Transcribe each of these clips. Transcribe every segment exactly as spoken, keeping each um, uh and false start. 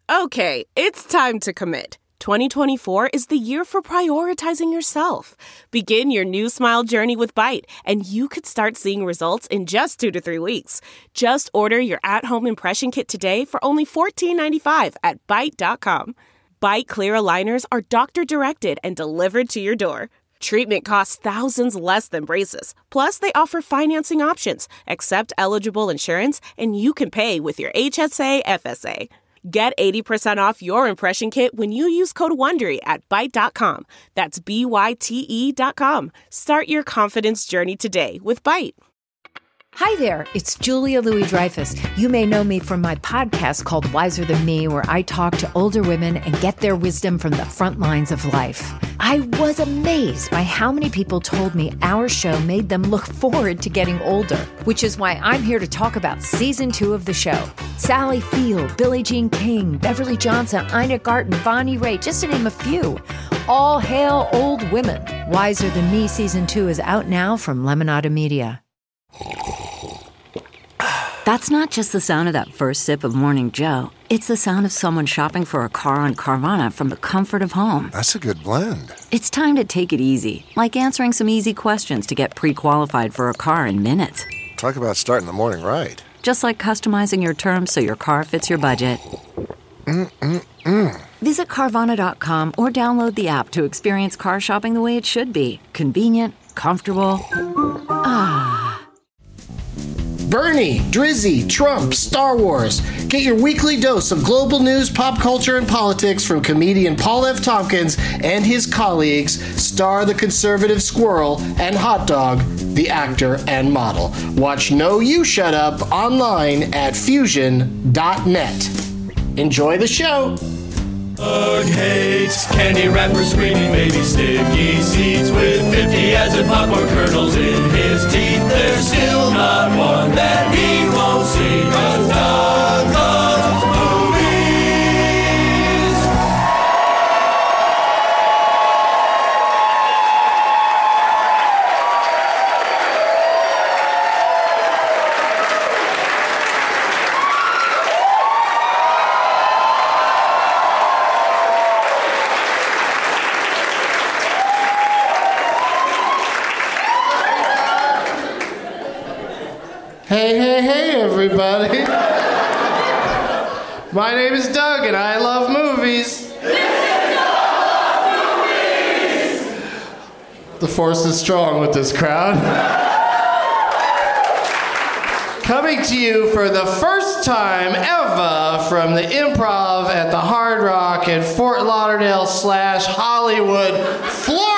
Okay, it's time to commit. twenty twenty-four is the year for prioritizing yourself. Begin your new smile journey with Byte, and you could start seeing results in just two to three weeks. Just order your at-home impression kit today for only fourteen ninety-five at byte dot com. Byte Clear aligners are doctor-directed and delivered to your door. Treatment costs thousands less than braces. Plus, they offer financing options, accept eligible insurance, and you can pay with your H S A F S A. Get eighty percent off your impression kit when you use code WONDERY at byte dot com. That's B Y T E dot com. Start your confidence journey today with Byte. Hi there, it's Julia Louis-Dreyfus. You may know me from my podcast called Wiser Than Me, where I talk to older women and get their wisdom from the front lines of life. I was amazed by how many people told me our show made them look forward to getting older, which is why I'm here to talk about season two of the show. Sally Field, Billie Jean King, Beverly Johnson, Ina Garten, Bonnie Raitt, just to name a few. All hail old women. Wiser Than Me season two is out now from Lemonada Media. That's not just the sound of that first sip of Morning Joe. It's the sound of someone shopping for a car on Carvana from the comfort of home. That's a good blend. It's time to take it easy, like answering some easy questions to get pre-qualified for a car in minutes. Talk about starting the morning right. Just like customizing your terms so your car fits your budget. Mm-mm-mm. Visit Carvana dot com or download the app to experience car shopping the way it should be. Convenient, comfortable. Ah. Bernie, Drizzy, Trump, Star Wars. Get your weekly dose of global news, pop culture, and politics from comedian Paul F. Tompkins and his colleagues, Star the Conservative Squirrel, and Hot Dog, the actor and model. Watch No You Shut Up online at fusion dot net. Enjoy the show. Doug hates candy wrappers, screaming baby sticky seeds with fifty acid popcorn kernels in his teeth. There's still not one that he won't see, 'cause Doug loves movies. Hey, hey, hey, everybody. My name is Doug, and I love movies. The force is strong with this crowd. Coming to you for the first time ever from the Improv at the Hard Rock in Fort Lauderdale slash Hollywood, Florida.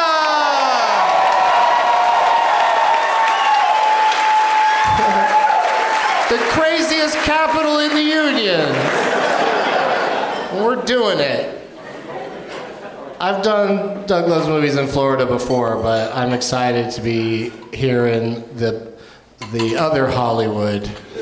The craziest capital in the Union. We're doing it. I've done Doug Loves Movies in Florida before, but I'm excited to be here in the the other Hollywood.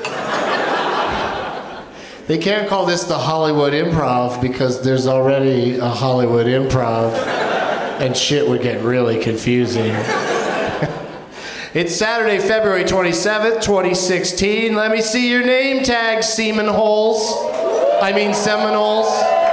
They can't call this the Hollywood Improv because there's already a Hollywood Improv, and shit would get really confusing. It's Saturday, February twenty-seventh, twenty sixteen. Let me see your name tag, Seaman Holes. I mean Seminoles.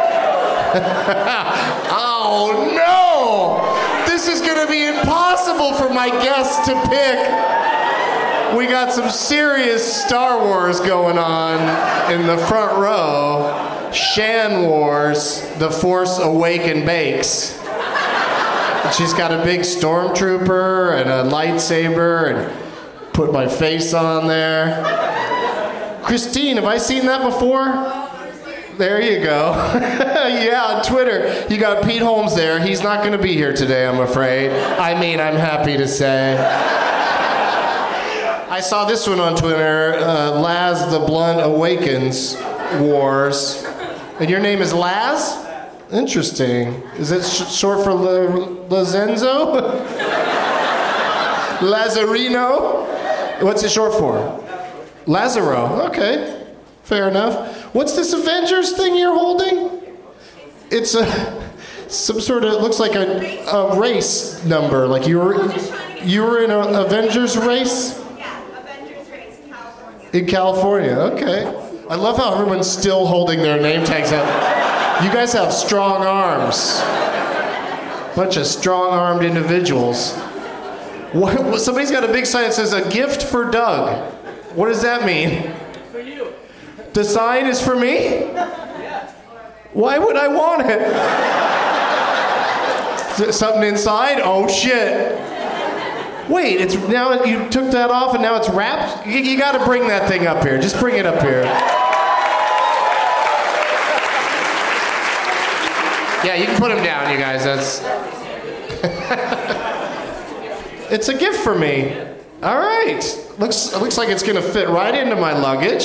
Oh no! This is gonna be impossible for my guests to pick. We got some serious Star Wars going on in the front row. Shan Wars, The Force Awakens Bakes. She's got a big stormtrooper and a lightsaber and put my face on there. Christine, have I seen that before? There you go. Yeah, on Twitter, you got Pete Holmes there. He's not going to be here today, I'm afraid. I mean, I'm happy to say. I saw this one on Twitter, uh, Laz the Blunt Awakens Wars. And your name is Laz? Interesting. Is it sh- short for La- Lazenzo? Lazarino? What's it short for? Lazaro. Okay. Fair enough. What's this Avengers thing you're holding? It's a some sort of, it looks like a, a race number. Like you were you were in an Avengers race? Yeah, Avengers race in California. In California, okay. I love how everyone's still holding their name tags up. You guys have strong arms. Bunch of strong-armed individuals. What, what, somebody's got a big sign that says, a gift for Doug. What does that mean? For you. The sign is for me? Yeah. Why would I want it? Is there something inside? Oh, shit. Wait, it's now you took that off and now it's wrapped? You, you got to bring that thing up here. Just bring it up here. Yeah, you can put them down, you guys. That's. It's a gift for me. All right. Looks looks like it's gonna fit right into my luggage.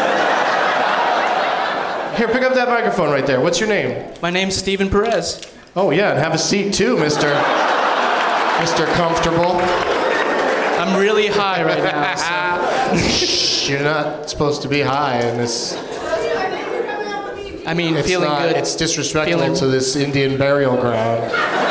Here, pick up that microphone right there. What's your name? My name's Steven Perez. Oh yeah, and have a seat too, Mister Mister Comfortable. I'm really high right now. So. You're not supposed to be high in this. I mean, It's feeling not, good. It's disrespectful Feeling- to this Indian burial ground.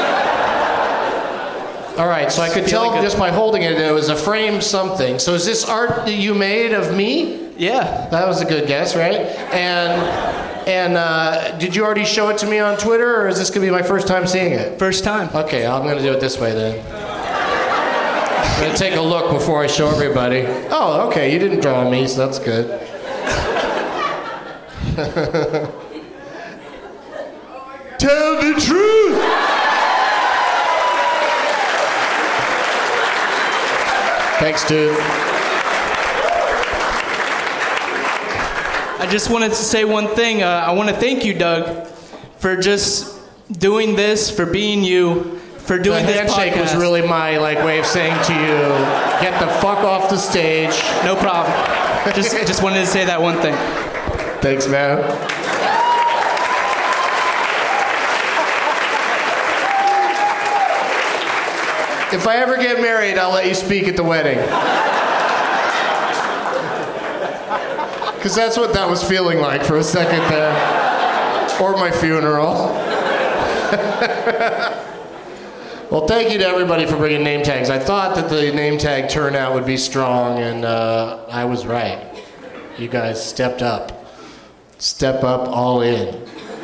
All right, so I could Feeling tell good. just by holding it, it was a framed something. So is this art that you made of me? Yeah. That was a good guess, right? And and uh, did you already show it to me on Twitter, or is this gonna be my first time seeing it? First time. Okay, I'm gonna do it this way then. I'm gonna take a look before I show everybody. Oh, okay, you didn't draw me, so that's good. Tell the truth! Thanks, dude. I just wanted to say one thing. Uh, I want to thank you, Doug, for just doing this, for being you, for doing The this handshake podcast. was really my like way of saying to you, get the fuck off the stage. No problem. Just, just wanted to say that one thing. Thanks, man. If I ever get married, I'll let you speak at the wedding. Because that's what that was feeling like for a second there. Or my funeral. Well, thank you to everybody for bringing name tags. I thought that the name tag turnout would be strong, and uh, I was right. You guys stepped up. Step up all in.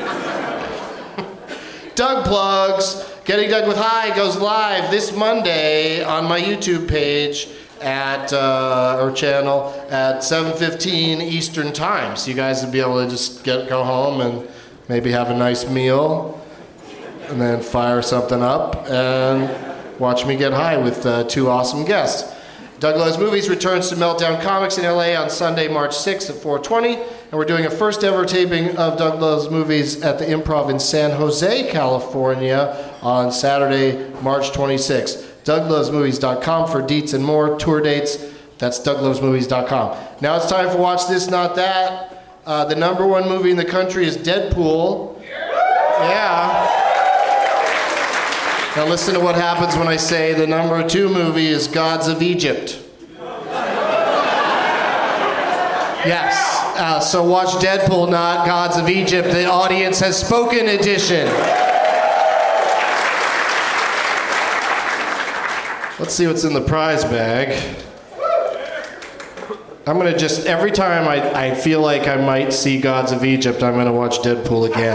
Doug plugs. Getting Doug with High goes live this Monday on my YouTube page at uh, or channel at seven fifteen Eastern Time. So you guys will be able to just get go home and maybe have a nice meal, and then fire something up and watch me get high with uh, two awesome guests. Doug Loves Movies returns to Meltdown Comics in L A on Sunday, March sixth at four twenty, and we're doing a first ever taping of Doug Loves Movies at the Improv in San Jose, California on Saturday, March twenty-sixth. Doug Loves Movies dot com for deets and more, tour dates. That's Doug Loves Movies dot com. Now it's time for Watch This, Not That. Uh, the number one movie in the country is Deadpool. Yeah. Now listen to what happens when I say the number two movie is Gods of Egypt. Yes. Uh, so watch Deadpool, not Gods of Egypt, the audience has spoken edition. Let's see what's in the prize bag. I'm gonna just, every time I, I feel like I might see Gods of Egypt, I'm gonna watch Deadpool again.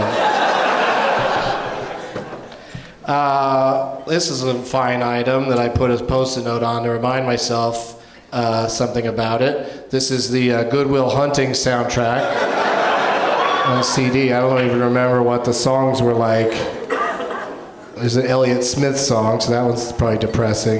Uh, this is a fine item that I put a post-it note on to remind myself uh, something about it. This is the uh, Good Will Hunting soundtrack on C D. I don't even remember what the songs were like. There's an Elliott Smith song, so that one's probably depressing.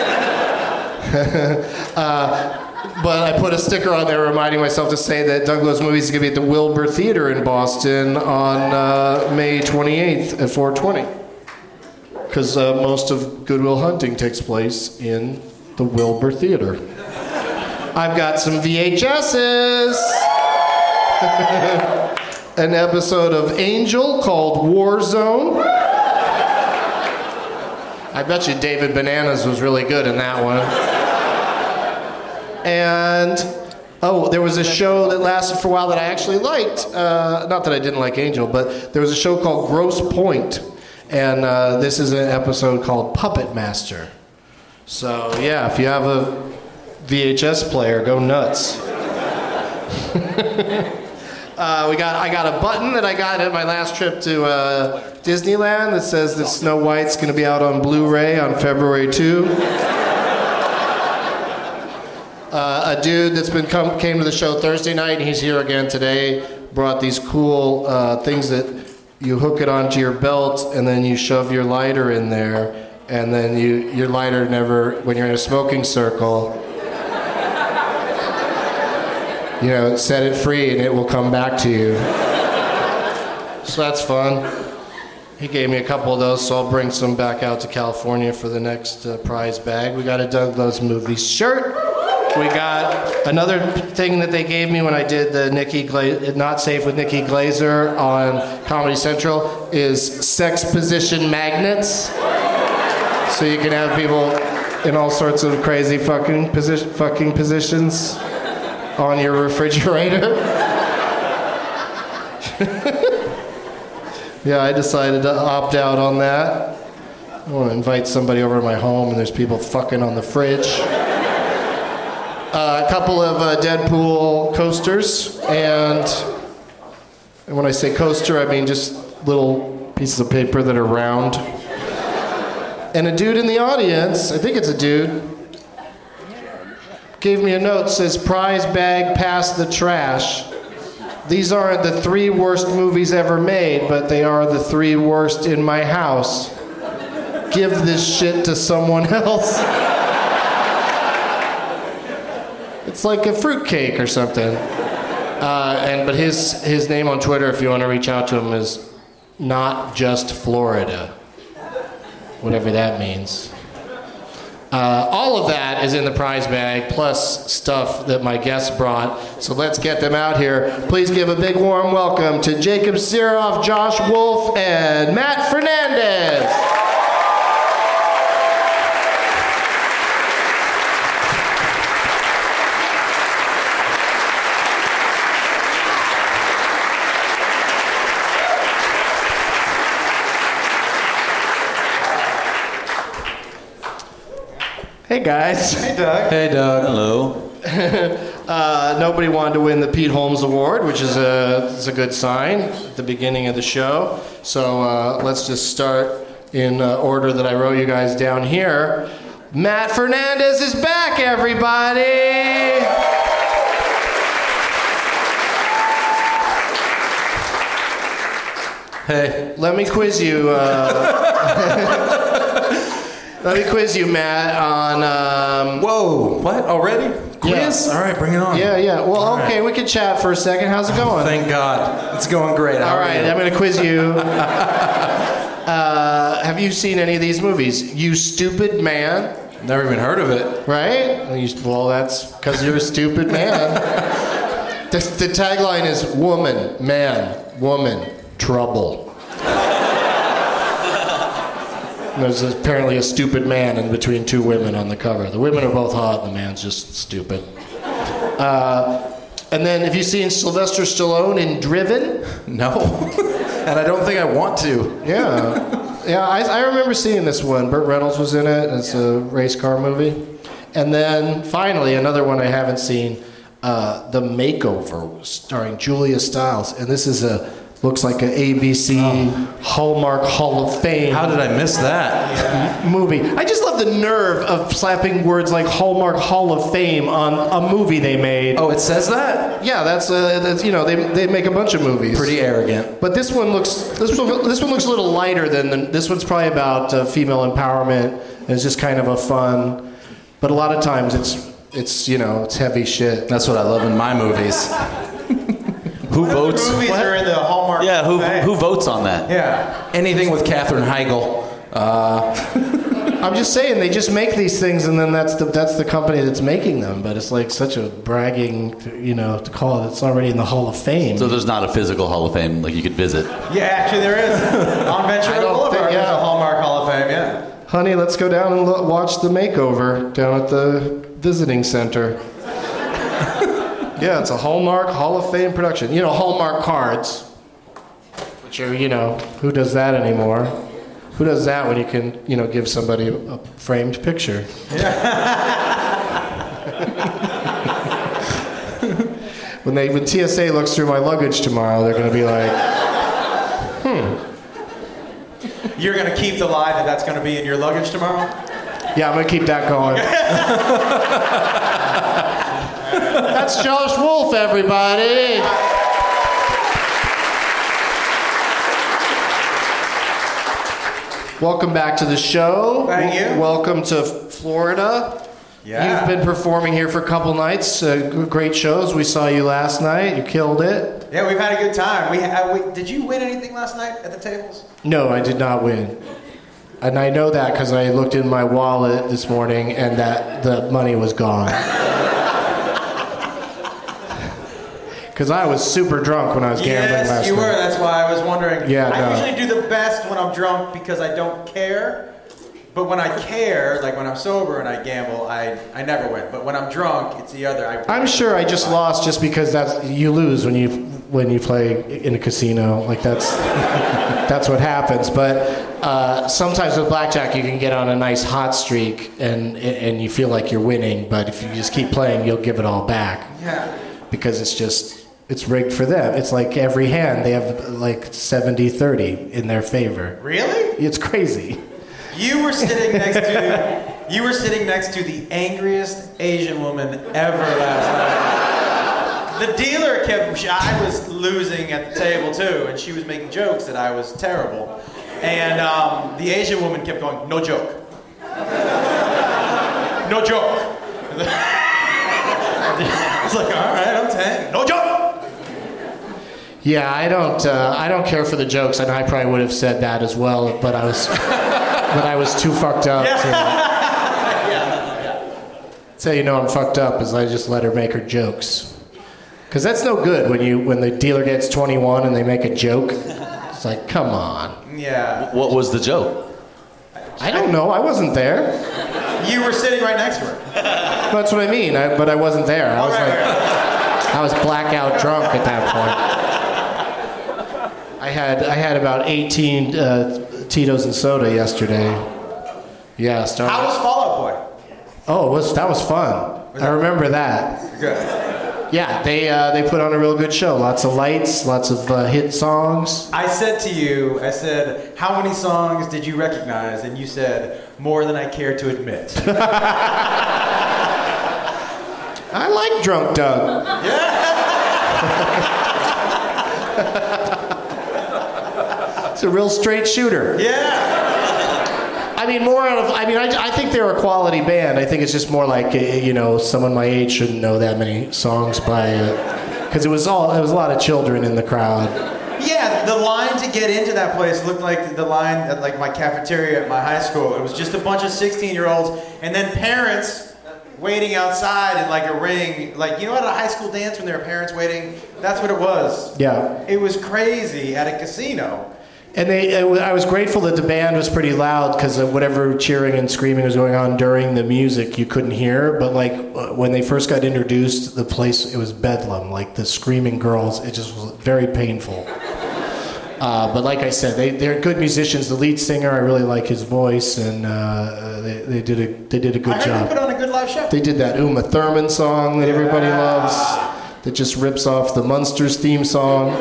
uh, but I put a sticker on there reminding myself to say that Doug Loves Movies is going to be at the Wilbur Theater in Boston on uh, May twenty-eighth at four twenty. Because uh, most of Good Will Hunting takes place in the Wilbur Theater. I've got some V H S's. An episode of Angel called War Zone. I bet you David Bananas was really good in that one. And, oh, there was a show that lasted for a while that I actually liked. Uh, not that I didn't like Angel, but there was a show called Grosse Pointe. And uh, this is an episode called Puppet Master. So, yeah, if you have a V H S player, go nuts. uh, we got. I got a button that I got at my last trip to uh, Disneyland that says that Snow White's going to be out on Blu-ray on February second. Uh, a dude that's been come came to the show Thursday night, and he's here again today. Brought these cool uh, things that you hook it onto your belt, and then you shove your lighter in there, and then you your lighter never, when you're in a smoking circle, you know, set it free, and it will come back to you. So that's fun. He gave me a couple of those, so I'll bring some back out to California for the next uh, prize bag. We got a Doug Loves Movies shirt. We got another thing that they gave me when I did the Nikki Gla- Not Safe with Nikki Glazer on Comedy Central is sex position magnets. So you can have people in all sorts of crazy fucking, posi- fucking positions on your refrigerator. Yeah, I decided to opt out on that. I want to invite somebody over to my home and there's people fucking on the fridge. Uh, a couple of uh, Deadpool coasters, and, and when I say coaster, I mean just little pieces of paper that are round. And a dude in the audience, I think it's a dude, gave me a note that says, prize bag past the trash. These aren't the three worst movies ever made, but they are the three worst in my house. Give this shit to someone else. It's like a fruitcake or something. Uh, and but his his name on Twitter, if you want to reach out to him, is Not Just Florida. Whatever that means. Uh, all of that is in the prize bag, plus stuff that my guests brought. So let's get them out here. Please give a big warm welcome to Jacob Siroff, Josh Wolf, and Matt Fernandez. Hey guys. Hey Doug. Hey Doug. Hello. uh, nobody wanted to win the Pete Holmes Award, which is a, is a good sign at the beginning of the show. So uh, let's just start in uh, order that I wrote you guys down here. Matt Fernandez is back, everybody. Hey. Let me quiz you. Uh, Let me quiz you, Matt, on... Um, Whoa, what? Already? Quiz? Yeah. All right, bring it on. Yeah, yeah. Well, All okay, right. we can chat for a second. How's it going? Thank God. It's going great. All right, I'm going to quiz you. uh, have you seen any of these movies? You Stupid Man. Never even heard of it. Right? Well, that's because you're a stupid man. the, the tagline is woman, man, woman, trouble. There's apparently a stupid man in between two women on the cover. The women are both hot, the man's just stupid. Uh, and then, have you seen Sylvester Stallone in Driven? No. And I don't think I want to. Yeah. Yeah, I, I remember seeing this one. Burt Reynolds was in it. It's a race car movie. And then, finally, another one I haven't seen, uh, The Makeover, starring Julia Stiles. And this is a... looks like an A B C oh. Hallmark Hall of Fame. How did I miss that? Movie. I just love the nerve of slapping words like Hallmark Hall of Fame on a movie they made. Oh, it says that? Yeah, that's, uh, that's you know, they they make a bunch of movies. Pretty arrogant. But this one looks this one, this one looks a little lighter than the, this one's probably about uh, female empowerment. And it's just kind of a fun. But a lot of times it's it's you know it's heavy shit. That's what I love in my movies. Who votes? Movies what? are in the Hallmark. Yeah, who thing. who votes on that? Yeah. Anything with Katherine Heigl. Uh, I'm just saying they just make these things and then that's the that's the company that's making them. But it's like such a bragging, to, you know, to call it. It's already in the Hall of Fame. So there's not a physical Hall of Fame like you could visit. Yeah, actually there is. On Ventura Boulevard, think, yeah. there's a Hallmark Hall of Fame. Yeah. Honey, let's go down and lo- watch The Makeover down at the visiting center. Yeah, it's a Hallmark Hall of Fame production. You know, Hallmark cards. Which are, you know, who does that anymore? Who does that when you can, you know, give somebody a framed picture? Yeah. When they when T S A looks through my luggage tomorrow, they're going to be like, hmm. You're going to keep the lie that that's going to be in your luggage tomorrow? Yeah, I'm going to keep that going. That's Josh Wolf, everybody. Welcome back to the show. Thank you. Welcome to Florida. Yeah. You've been performing here for a couple nights. Uh, g- great shows. We saw you last night. You killed it. Yeah, we've had a good time. We, uh, we Did you win anything last night at the tables? No, I did not win. And I know that because I looked in my wallet this morning and that the money was gone. Because I was super drunk when I was gambling yes, last night. Yes, you were. That's why I was wondering. Yeah, I no. usually do the best when I'm drunk because I don't care. But when I care, like when I'm sober and I gamble, I, I never win. But when I'm drunk, it's the other. I I'm sure I just lost just because that's you lose when you when you play in a casino. Like that's that's what happens. But uh, sometimes with blackjack, you can get on a nice hot streak and and you feel like you're winning. But if you just keep playing, you'll give it all back. Yeah. Because it's just it's rigged for them. It's like every hand they have like seventy thirty in their favor. Really? It's crazy. You were sitting next to you were sitting next to the angriest Asian woman ever last night. The dealer kept. I was losing at the table too, and she was making jokes that I was terrible. And um, the Asian woman kept going, "No joke, no joke." I was like, "All right, I'm ten. No joke." Yeah, I don't. Uh, I don't care for the jokes, and I probably would have said that as well, but I was. But I was too fucked up. Yeah. To, yeah, yeah. That's how you know I'm fucked up, is I just let her make her jokes. Because that's no good when you when the dealer gets twenty-one and they make a joke. It's like, come on. Yeah. What was the joke? I don't know. I wasn't there. You were sitting right next to her. That's what I mean. I, but I wasn't there. I was right, like, right. I was blackout drunk at that point. I had I had about eighteen. Uh, Tito's and soda yesterday. Yeah, started. How was Fall Out Boy? Oh, it was that was fun. Was I that- remember that. Good. Yeah, they uh, they put on a real good show. Lots of lights, lots of uh, hit songs. I said to you, I said, how many songs did you recognize? And you said, more than I care to admit. I like Drunk Doug. It's a real straight shooter. Yeah. I mean, more out of. I mean, I, I think they're a quality band. I think it's just more like, uh, you know, someone my age shouldn't know that many songs by, because uh, it was all. It was a lot of children in the crowd. Yeah, the line to get into that place looked like the line at like my cafeteria at my high school. It was just a bunch of sixteen-year-olds and then parents waiting outside in like a ring. Like, you know at a high school dance when there are parents waiting? That's what it was. Yeah. It was crazy at a casino. And they, I was grateful that the band was pretty loud because whatever cheering and screaming was going on during the music, you couldn't hear. But like when they first got introduced, the place, it was bedlam. Like the screaming girls, it just was very painful. Uh, but like I said, they, they're good musicians. The lead singer, I really like his voice, and uh, they, they did a they did a good I heard job. they put on a good live show. They did that Uma Thurman song that everybody Yeah. loves, that just rips off the Munsters theme song.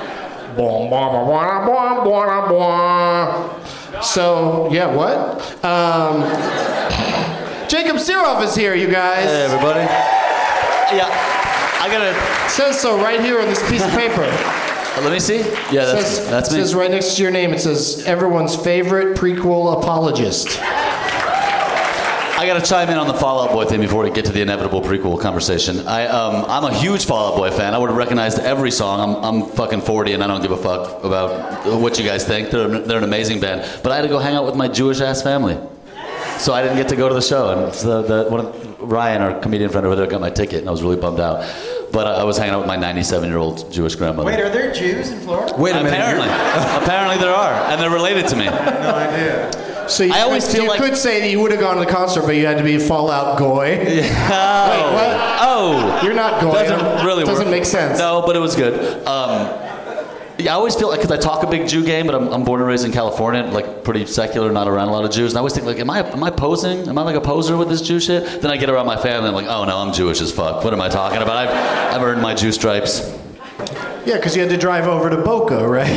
So, yeah, what? Um, Jacob Siroff is here, you guys. Hey, everybody. Yeah, I gotta. It says so right here on this piece of paper. Uh, let me see. Yeah, It that's says, that's it me. says right next to your name, it says, everyone's favorite prequel apologist. I gotta chime in on the Fall Out Boy thing before we get to the inevitable prequel conversation. I um I'm a huge Fall Out Boy fan. I would have recognized every song. I'm I'm fucking forty and I don't give a fuck about what you guys think. They're they're an amazing band. But I had to go hang out with my Jewish ass family, so I didn't get to go to the show. And the, the one of Ryan, our comedian friend over there, got my ticket, and I was really bummed out. But I, I was hanging out with my ninety-seven year old Jewish grandmother. Wait, are there Jews in Florida? Wait a minute. Apparently, apparently there are, and they're related to me. I had no idea. So you, I always could, feel you like- could say that you would have gone to the concert, but you had to be a Fallout Goy. Oh, Wait, what? oh, You're not Goy. doesn't really Doesn't work. make sense. No, but it was good. Um, Yeah, I always feel like, because I talk a big Jew game, but I'm, I'm born and raised in California, like pretty secular, not around a lot of Jews. And I always think, like, am I am I posing? Am I like a poser with this Jew shit? Then I get around my family, and I'm like, oh no, I'm Jewish as fuck. What am I talking about? I've, I've earned my Jew stripes. Yeah, because you had to drive over to Boca, right?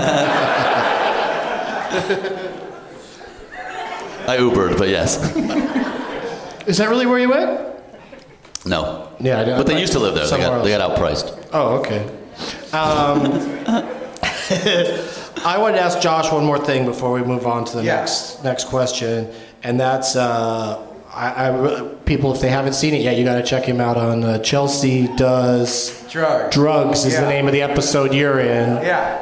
I Ubered, but yes. Is that really where you went? No. Yeah, I but they used to live there. They got, they got outpriced. Oh, okay. Um, I wanted to ask Josh one more thing before we move on to the Yeah. next next question, and that's uh, I, I people if they haven't seen it yet, you got to check him out on uh, Chelsea Does Drugs. Drugs is Yeah. the name of the episode you're in. Yeah.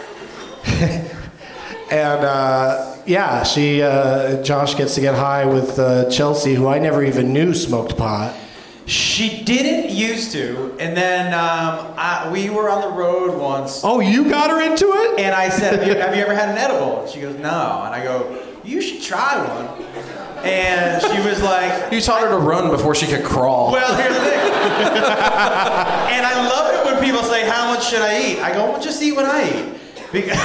And uh, yeah, she uh, Josh gets to get high with uh, Chelsea, who I never even knew smoked pot. She didn't used to, and then um, I, we were on the road once. Oh, you got her into it? And I said, have you, have you ever had an edible? And she goes, no. And I go, you should try one. And she was like... You taught her to run before she could crawl. Well, here's the thing. And I love it when people say, how much should I eat? I go, well, just eat what I eat. Because,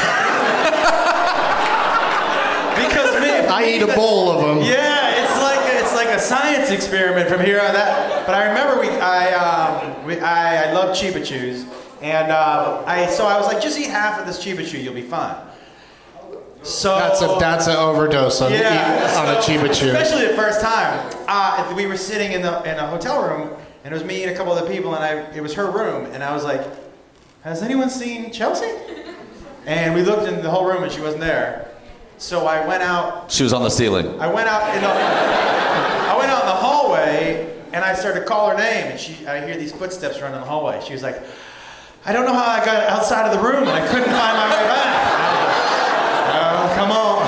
because me, I eat a bowl of them. Yeah, it's like it's like a science experiment from here on that. But I remember we I um we, I, I love Chiba Chews, and uh, I so I was like, just eat half of this Chiba Chew, you'll be fine. So That's a that's an overdose on, yeah, on a so- Chiba Chew. Especially the first time. Uh, we were sitting in the in a hotel room, and it was me and a couple other people, and I it was her room, and I was like, has anyone seen Chelsea? And we looked in the whole room, and she wasn't there. So I went out. She was on the ceiling. I went out in the I went out in the hallway, and I started to call her name, and she I hear these footsteps running in the hallway. She was like, I don't know how I got outside of the room, and I couldn't find my way back. Oh, come on.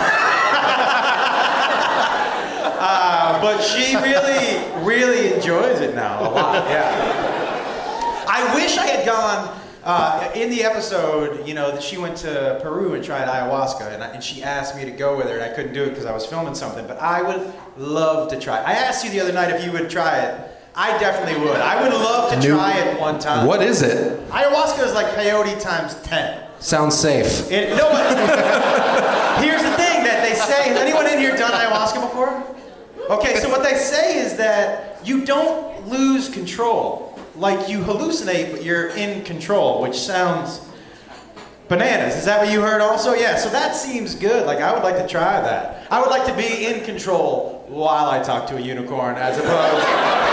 uh, but she really, really enjoys it now a lot. Yeah. I wish I had gone. Uh, in the episode, you know, that she went to Peru and tried ayahuasca, and, I, and she asked me to go with her, and I couldn't do it because I was filming something. But I would love to try. I asked you the other night if you would try it. I definitely would. I would love to New- try it one time. What is it? Ayahuasca is like peyote times ten. Sounds safe. It, no, but here's the thing that they say. Has anyone in here done ayahuasca before? Okay, so what they say is that you don't lose control. Like you hallucinate, but you're in control, which sounds bananas. Is that what you heard also? Yeah, so that seems good. Like I would like to try that. I would like to be in control while I talk to a unicorn as opposed,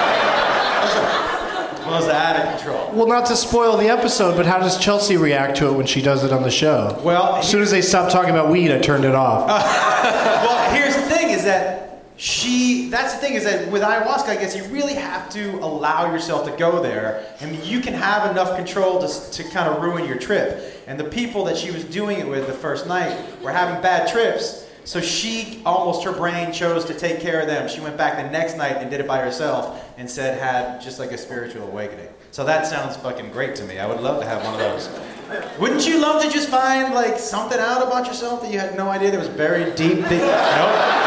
as opposed to out of control. Well, not to spoil the episode, but how does Chelsea react to it when she does it on the show? Well, as soon as they stopped talking about weed, I turned it off. Uh, well, here's the thing is that She, that's the thing is that with ayahuasca, I guess you really have to allow yourself to go there. And you can have enough control to, to kind of ruin your trip. And the people that she was doing it with the first night were having bad trips. So she, almost her brain chose to take care of them. She went back the next night and did it by herself and said had just like a spiritual awakening. So that sounds fucking great to me. I would love to have one of those. Wouldn't you love to just find like something out about yourself that you had no idea that was buried deep? deep? Nope.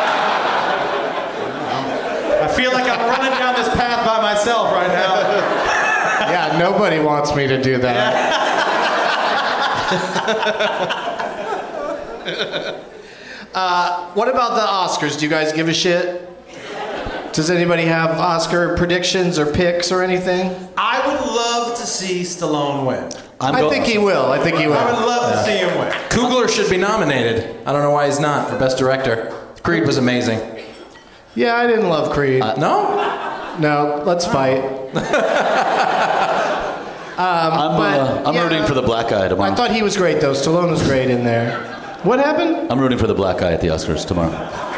I feel like I'm running down this path by myself right now. Yeah, nobody wants me to do that. uh, what about the Oscars? Do you guys give a shit? Does anybody have Oscar predictions or picks or anything? I would love to see Stallone win. I'm I go- think he will. I think he will. I would love Yeah. to see him win. Coogler should be nominated. I don't know why he's not for Best Director. Creed was amazing. Yeah, I didn't love Creed. Uh, no? No, let's fight. um, I'm, but, uh, I'm yeah, rooting for the black guy tomorrow. I thought he was great, though. Stallone was great in there. What happened? I'm rooting for the black guy at the Oscars tomorrow.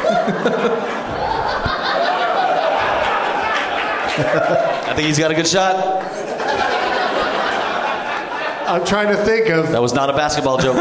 I think he's got a good shot. I'm trying to think of... That was not a basketball joke.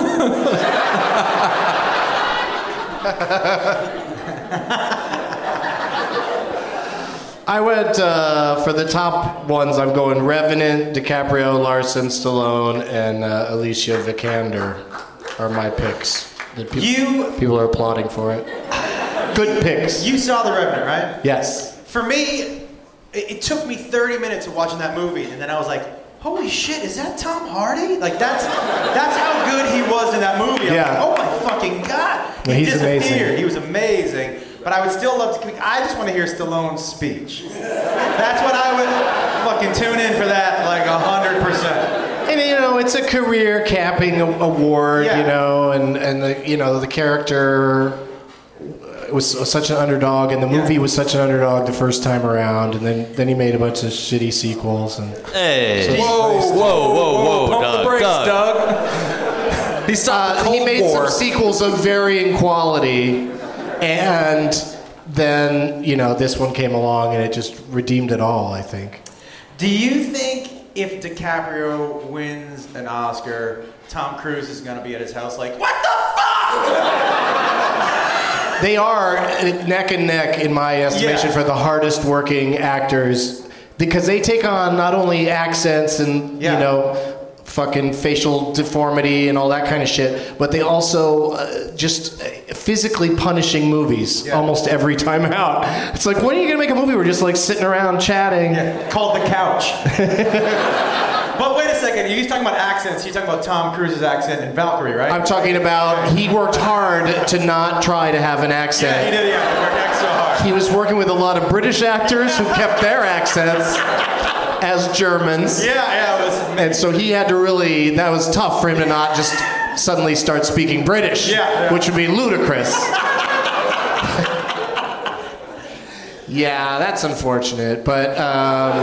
I went uh, for the top ones. I'm going Revenant, DiCaprio, Larson, Stallone, and uh, Alicia Vikander are my picks. The pe- You- people are applauding for it. Good picks. You saw The Revenant, right? Yes. For me, it, it took me thirty minutes of watching that movie, and then I was like, holy shit, is that Tom Hardy? Like that's that's how good he was in that movie. I'm Yeah. like, oh my fucking god. He Yeah, he's disappeared. amazing. He was amazing. But I would still love to. I just want to hear Stallone's speech. That's what I would fucking tune in for. That like a hundred percent. And you know, it's a career capping a- award, Yeah. you know, and and the you know the character was such an underdog, and the movie Yeah. was such an underdog the first time around, and then then he made a bunch of shitty sequels and. Hey. Whoa, whoa, whoa, whoa, Pump Doug, the brakes, Doug. Doug. He stopped the Uh, Cold he made War. some sequels of varying quality, and then you know this one came along and it just redeemed it all. I think. Do you think if DiCaprio wins an Oscar, Tom Cruise is gonna be at his house like, what the fuck? They are neck and neck, in my estimation, Yeah. for the hardest working actors because they take on not only accents and Yeah. you know fucking facial deformity and all that kind of shit, but they also uh, just uh, physically punishing movies Yeah. almost every time out. It's like, when are you gonna make a movie where we're just like sitting around chatting? Yeah, called The Couch. But wait a second, you're talking about accents. You're talking about Tom Cruise's accent in Valkyrie, right? I'm talking about he worked hard to not try to have an accent. yeah, he did. Yeah, he worked extra hard. He was working with a lot of British actors who kept their accents as Germans. Yeah, yeah, it was. And so he had to really, that was tough for him to not just suddenly start speaking British, Yeah, yeah. which would be ludicrous. Yeah, that's unfortunate, but um,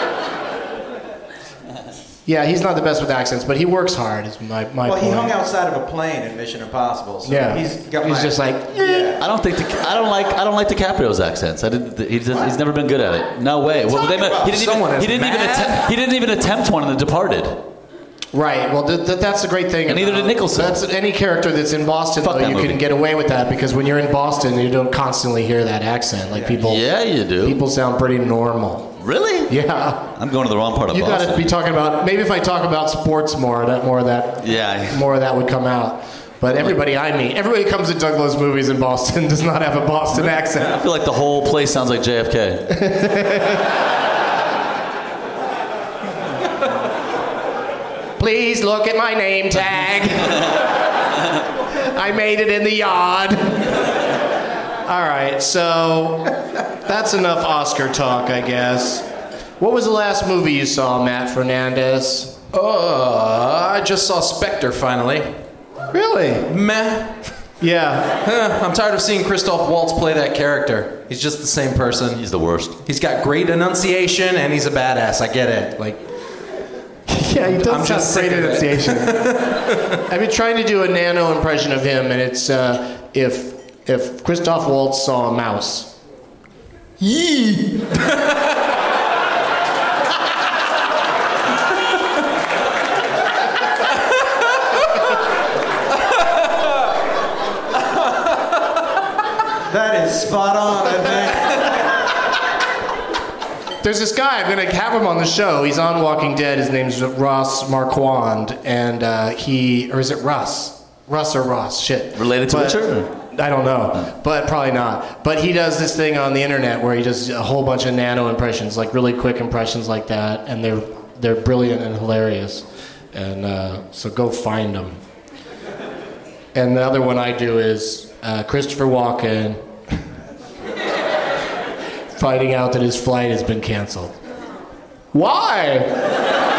yeah, he's not the best with accents, but he works hard, is my, my Well, point. he hung outside of a plane in Mission Impossible, so Yeah, he's got he's my- just like, Yeah. I don't think the, I don't like I don't like DiCaprio's accents. I did, he's, he's never been good at it. No way. Well, they, about? he didn't Someone even is he didn't even mad. attempt, he didn't even attempt one in The Departed. right. Well, th- th- that's the great thing. And neither about- did Nicholson. That's any character that's in Boston, Fuck though, that you movie. can get away with that because when you're in Boston, you don't constantly hear that accent. Like people, Yeah, you do. people sound pretty normal. Really? Yeah. I'm going to the wrong part of You got Boston. to be talking about. Maybe if I talk about sports more, that more of that, Yeah. more of that would come out. But everybody I meet, everybody who comes to Doug Lowe's movies in Boston does not have a Boston I accent. feel like the whole place sounds like J F K. Please look at my name tag. I made it in the yard. All right, so that's enough Oscar talk, I guess. What was the last movie you saw, Matt Fernandez? Uh, I just saw Spectre finally. Really? Meh. Yeah. Huh, I'm tired of seeing Christoph Waltz play that character. He's just the same person. He's the worst. He's got great enunciation and he's a badass. I get it. Like, Yeah, he does I'm have just great sick of it. enunciation. I've been trying to do a nano impression of him, and it's uh, if if Christoph Waltz saw a mouse. Yee. That is spot on, I think. There's this guy, I'm going to have him on the show. He's on Walking Dead. His name's Ross Marquand. And uh, he, or is it Russ? Russ or Ross? Shit. Related to But- Richard? I don't know, but probably not. But he does this thing on the internet where he does a whole bunch of nano impressions, like really quick impressions like that, and they're they're brilliant and hilarious. And uh, so go find them. And the other one I do is uh, Christopher Walken finding out that his flight has been canceled. Why?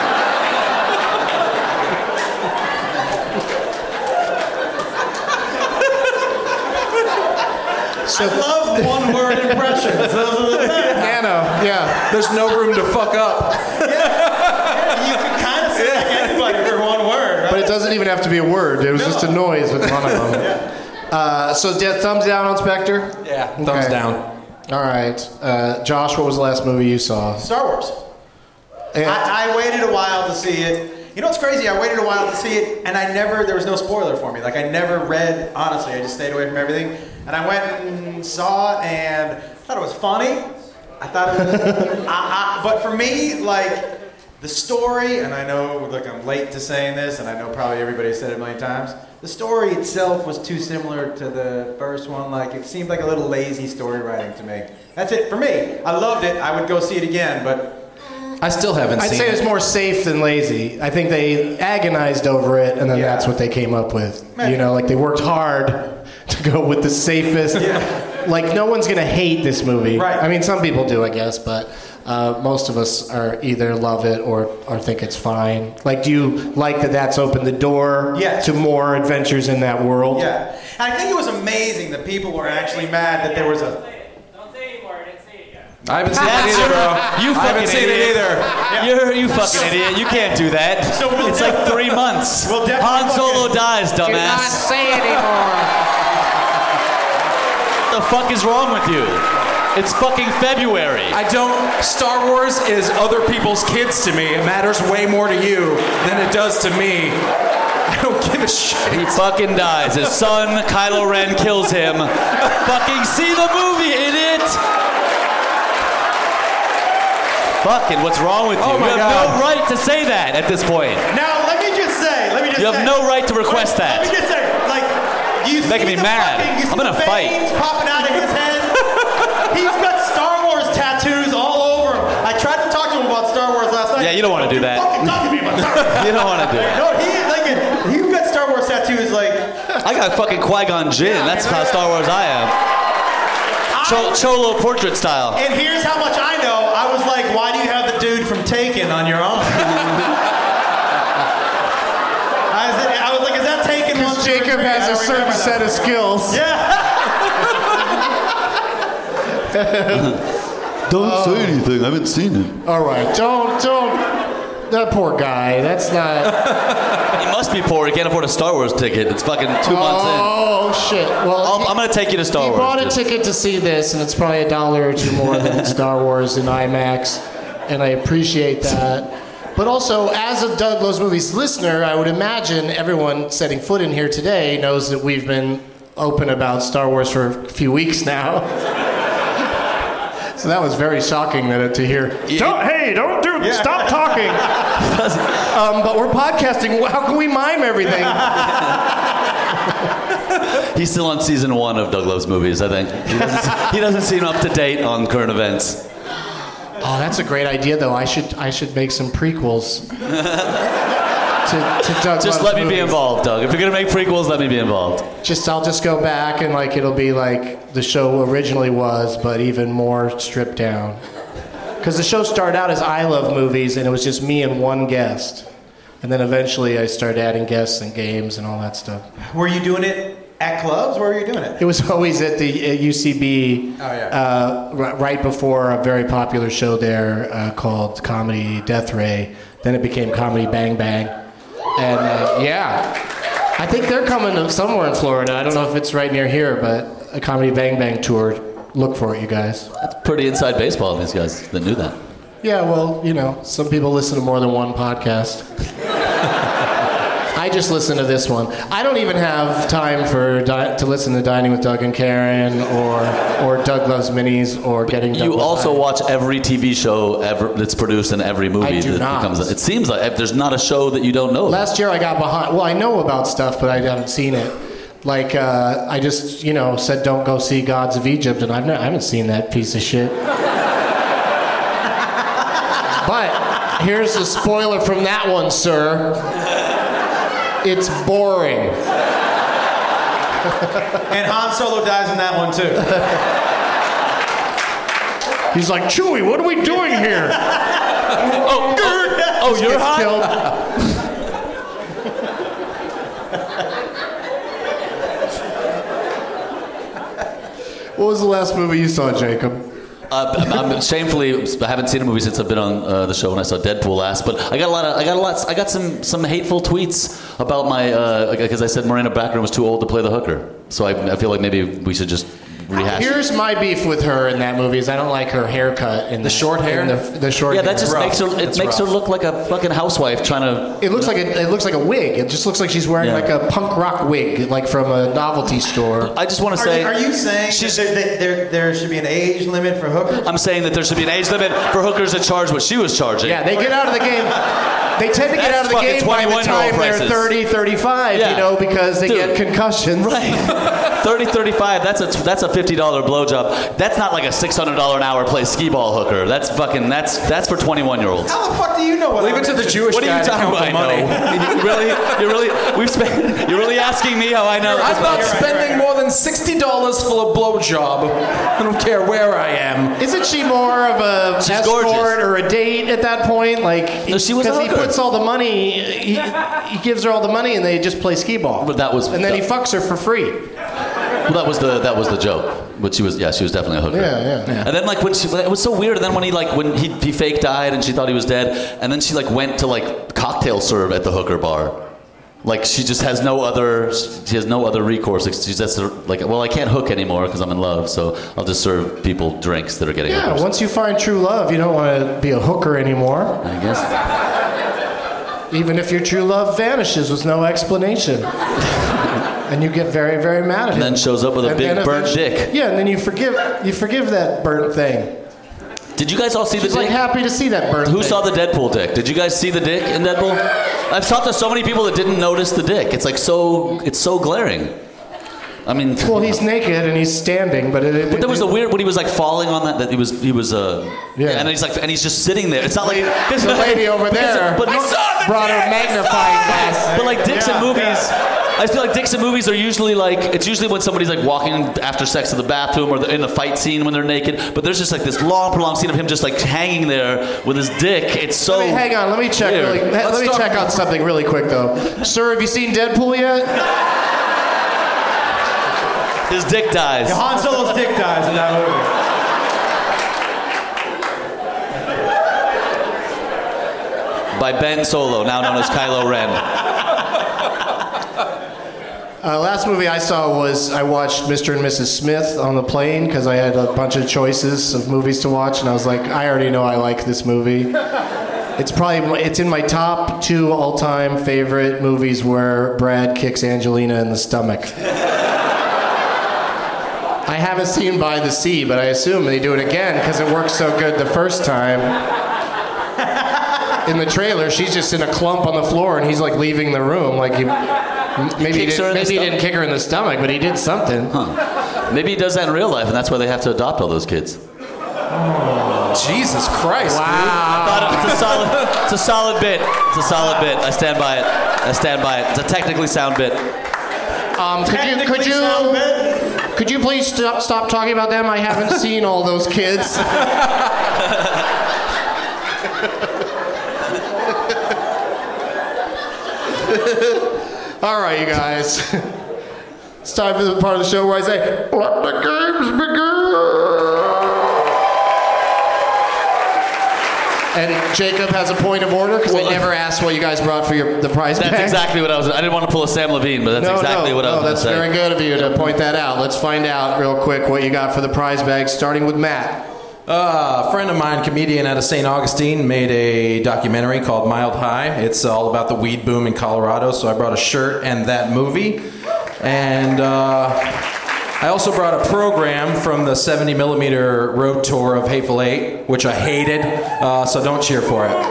I love one-word impressions. Those are the best. Nano, yeah. there's no room to fuck up. You can kind of say like anybody for one word, right? But it doesn't even have to be a word. It was just a noise with one of them. Uh, so de- thumbs down on Spectre? Yeah, thumbs Okay. down. All right. Uh, Josh, what was the last movie you saw? Star Wars. And- I, I waited a while to see it. You know what's crazy? I waited a while to see it, and I never, there was no spoiler for me. Like, I never read, honestly, I just stayed away from everything. And I went and saw it, and I thought it was funny. I thought it was, I, I, but for me, like, the story, and I know, look, I'm late to saying this, and I know probably everybody said it a million times. The story itself was too similar to the first one. Like, it seemed like a little lazy story writing to me. That's it for me. I loved it. I would go see it again, but I still haven't I'd seen say it. it's more safe than lazy. I think they agonized over it, and then Yeah. that's what they came up with. You know, like they worked hard to go with the safest. Yeah. Like no one's gonna hate this movie. Right. I mean, some people do, I guess, but uh, most of us are either love it or or think it's fine. Like, do you like that? That's opened the door Yes. to more adventures in that world. Yeah. And I think it was amazing that people were actually mad that there was a. I haven't seen That's it either, bro. You I fucking haven't seen idiot. it either. You're you fucking idiot. You can't do that. So we'll it's def- like three months. We'll definitely Han Solo fucking- dies, dumbass. say anymore. What the fuck is wrong with you? It's fucking February. I don't. Star Wars is other people's kids to me. It matters way more to you than it does to me. I don't give a shit. He fucking dies. His son, Kylo Ren, kills him. Fucking see the movie, idiot! Fucking, what's wrong with you? Oh my you have God. no right to say that at this point. Now, let me just say, let me just You have say. no right to request Let that. me just say, like, you Making see me the mad. fucking- you see I'm gonna the fight. veins popping out of his head. He's got Star Wars tattoos all over him. I tried to talk to him about Star Wars last night. Yeah, you don't wanna do Don't that. Fucking talk to me about Star Wars. You don't want to do it. No, he like he's got Star Wars tattoos like. I got fucking Qui-Gon Jinn. Yeah, That's I know how that. Star Wars I am. Cho- Cholo portrait style. And here's how much I know. I was like, why do you have the dude from Taken on your arm? I was, I was like, is that Taken? one, Because two, Jacob three? I has a don't certain remember set that. of skills. Yeah. Don't say anything. I haven't seen it. All right, don't don't. That poor guy. That's not. He must be poor. He can't afford a Star Wars ticket. It's fucking two months in. Oh shit! Well, I'll, he- I'm gonna take you to Star He Wars. bought a Just- ticket to see this, and it's probably a dollar or two more than Star Wars in IMAX, and I appreciate that. But also, as a Doug Loves Movies listener, I would imagine everyone setting foot in here today knows that we've been open about Star Wars for a few weeks now. So that was very shocking that, to hear. Don't, hey, don't do. Stop talking. um, but we're podcasting. How can we mime everything? He's still on season one of Doug Loves Movies, I think. He doesn't, he doesn't seem up to date on current events. Oh, that's a great idea, though. I should I should make some prequels to, to Doug Just Loves let me be Movies. involved, Doug. If you're gonna make prequels, let me be involved. Just I'll just go back and like it'll be like the show originally was, but even more stripped down. Because the show started out as I Love Movies, and it was just me and one guest, and then eventually I started adding guests and games and all that stuff. Were you doing it at clubs? Where were you doing it? It was always at the uh, U C B, Oh, yeah. uh, r- right before a very popular show there uh, called Comedy Death Ray. Then it became Comedy Bang Bang. And uh, yeah, I think they're coming to somewhere in Florida. I don't know if it's right near here, but a Comedy Bang Bang tour. Look for it, you guys. That's pretty inside baseball, these guys that knew that. Yeah, well, you know, some people listen to more than one podcast. I just listen to this one. I don't even have time for di- to listen to Dining with Doug and Karen or or Doug Loves Minis or Getting Doug You with also Mine. watch every T V show ever that's produced in every movie. I do that not. becomes. It seems like if there's not a show that you don't know. Last year I got behind. Well, I know about stuff, but I haven't seen it. Like uh, I just, you know, said don't go see Gods of Egypt, and I've not, I haven't seen that piece of shit. But here's a spoiler from that one, sir. It's boring. And Han Solo dies in that one too. He's like, Chewie, what are we doing here? oh, oh, oh, you're Gets hot. killed. What was the last movie you saw, Jacob? Uh, I'm, I'm shamefully, I haven't seen a movie since I've been on uh, the show when I saw Deadpool last. But I got a lot of, I got a lot, I got some some hateful tweets about my, because uh, I said Morena Baccarin was too old to play the hooker. So I, I feel like maybe we should just rehash. Here's my beef with her in that movie: is I don't like her haircut in The short hair? in the, the short. Yeah, hair. that just rough. makes her. It It's makes her rough. look like a fucking housewife trying to. It looks like a, it looks like a wig. It just looks like she's wearing Yeah. like a punk rock wig, like from a novelty store. I just want to Are, say. you, are you saying she's- that there, there, there should be an age limit for hookers? I'm saying that there should be an age limit for hookers that charge what she was charging. Yeah, they get out of the game. They tend to get out of the game by the time they're thirty, thirty-five, Yeah. you know, because they Dude. get concussions. Right. thirty, thirty-five, that's a that's a fifty dollar blowjob. That's not like a six hundred dollar an hour play skee ball hooker. That's fucking that's that's for twenty-one year olds. How the fuck do you know what Leave I'm it to the into? Jewish What are guy you to talking count about? the money. You really, you really, we've spent. You're really asking me how I know. I'm not spending more than sixty dollars for a blowjob. I don't care where I am. Isn't she more of a She's escort gorgeous. or a date at that point? Like, No, she was a because he hooker. puts all the money, he, he gives her all the money, and they just play skee ball. But that was- and then he that- fucks her for free. Well, that was the that was the joke. But she was yeah, she was definitely a hooker. Yeah, yeah. And then like when she, it was so weird. And then when he like when he he fake died and she thought he was dead, and then she like went to like cocktail serve at the hooker bar. Like she just has no other she has no other recourse. Like, she's just like, well, I can't hook anymore because I'm in love, so I'll just serve people drinks that are getting Yeah, hookers. once you find true love, you don't want to be a hooker anymore. I guess. Even if your true love vanishes with no explanation. And you get very, very mad at him. And then shows up with a And big then burnt eventually- dick. Yeah, and then you forgive you forgive that burnt thing. Did you guys all see She's the like dick? happy to see that burnt Who thing. saw the Deadpool dick? Did you guys see the dick in Deadpool? I've talked to so many people that didn't notice the dick. It's like so it's so glaring. I mean, Well, he's naked and he's standing, but it, it, but there was a weird when he was like falling on that. That he was he was uh Yeah. and he's like and he's just sitting there. It's not like the lady over there but brought her magnifying glass. But like dicks Yeah. in movies, I feel like dicks in movies are usually like it's usually when somebody's like walking after sex to the bathroom or they're in a fight scene when they're naked. But there's just like this long, prolonged scene of him just like hanging there with his dick. It's so. Let me, hang on, let me check. weird. Really, Let's let me talk check about- on something really quick though. Sir, have you seen Deadpool yet? His dick dies. Yeah, Han Solo's dick dies in that movie. By Ben Solo, now known as Kylo Ren. Uh, last movie I saw was I watched Mister and Missus Smith on the plane because I had a bunch of choices of movies to watch, and I was like, I already know I like this movie. It's probably it's in my top two all-time favorite movies where Brad kicks Angelina in the stomach. I haven't seen By the Sea, but I assume they do it again because it works so good the first time. In the trailer, she's just in a clump on the floor, and he's like leaving the room, like he. Maybe, he, Kicks her did, in the maybe he didn't kick her in the stomach, but he did something. Huh. Maybe he does that in real life, and that's why they have to adopt all those kids. Jesus Christ, Wow. I thought it- it's a solid, it's a solid bit. It's a solid bit. I stand by it. I stand by it. It's a technically sound bit. Um, could you could you could you please stop stop talking about them? I haven't seen all those kids. All right, you guys. It's time for the part of the show where I say, "Let the games begin." And Jacob has a point of order because I never asked what you guys brought for your the prize That's bag. exactly what I was. I didn't want to pull a Sam Levine, but that's no, exactly no, what I was no, that's going to say. very good of you to point that out. Let's find out real quick what you got for the prize bag, starting with Matt. Uh, a friend of mine, comedian out of Saint Augustine, made a documentary called Mild High. It's all about the weed boom in Colorado, so I brought a shirt and that movie. And uh, I also brought a program from the seventy millimeter road tour of Hateful Eight, which I hated, uh, so don't cheer for it.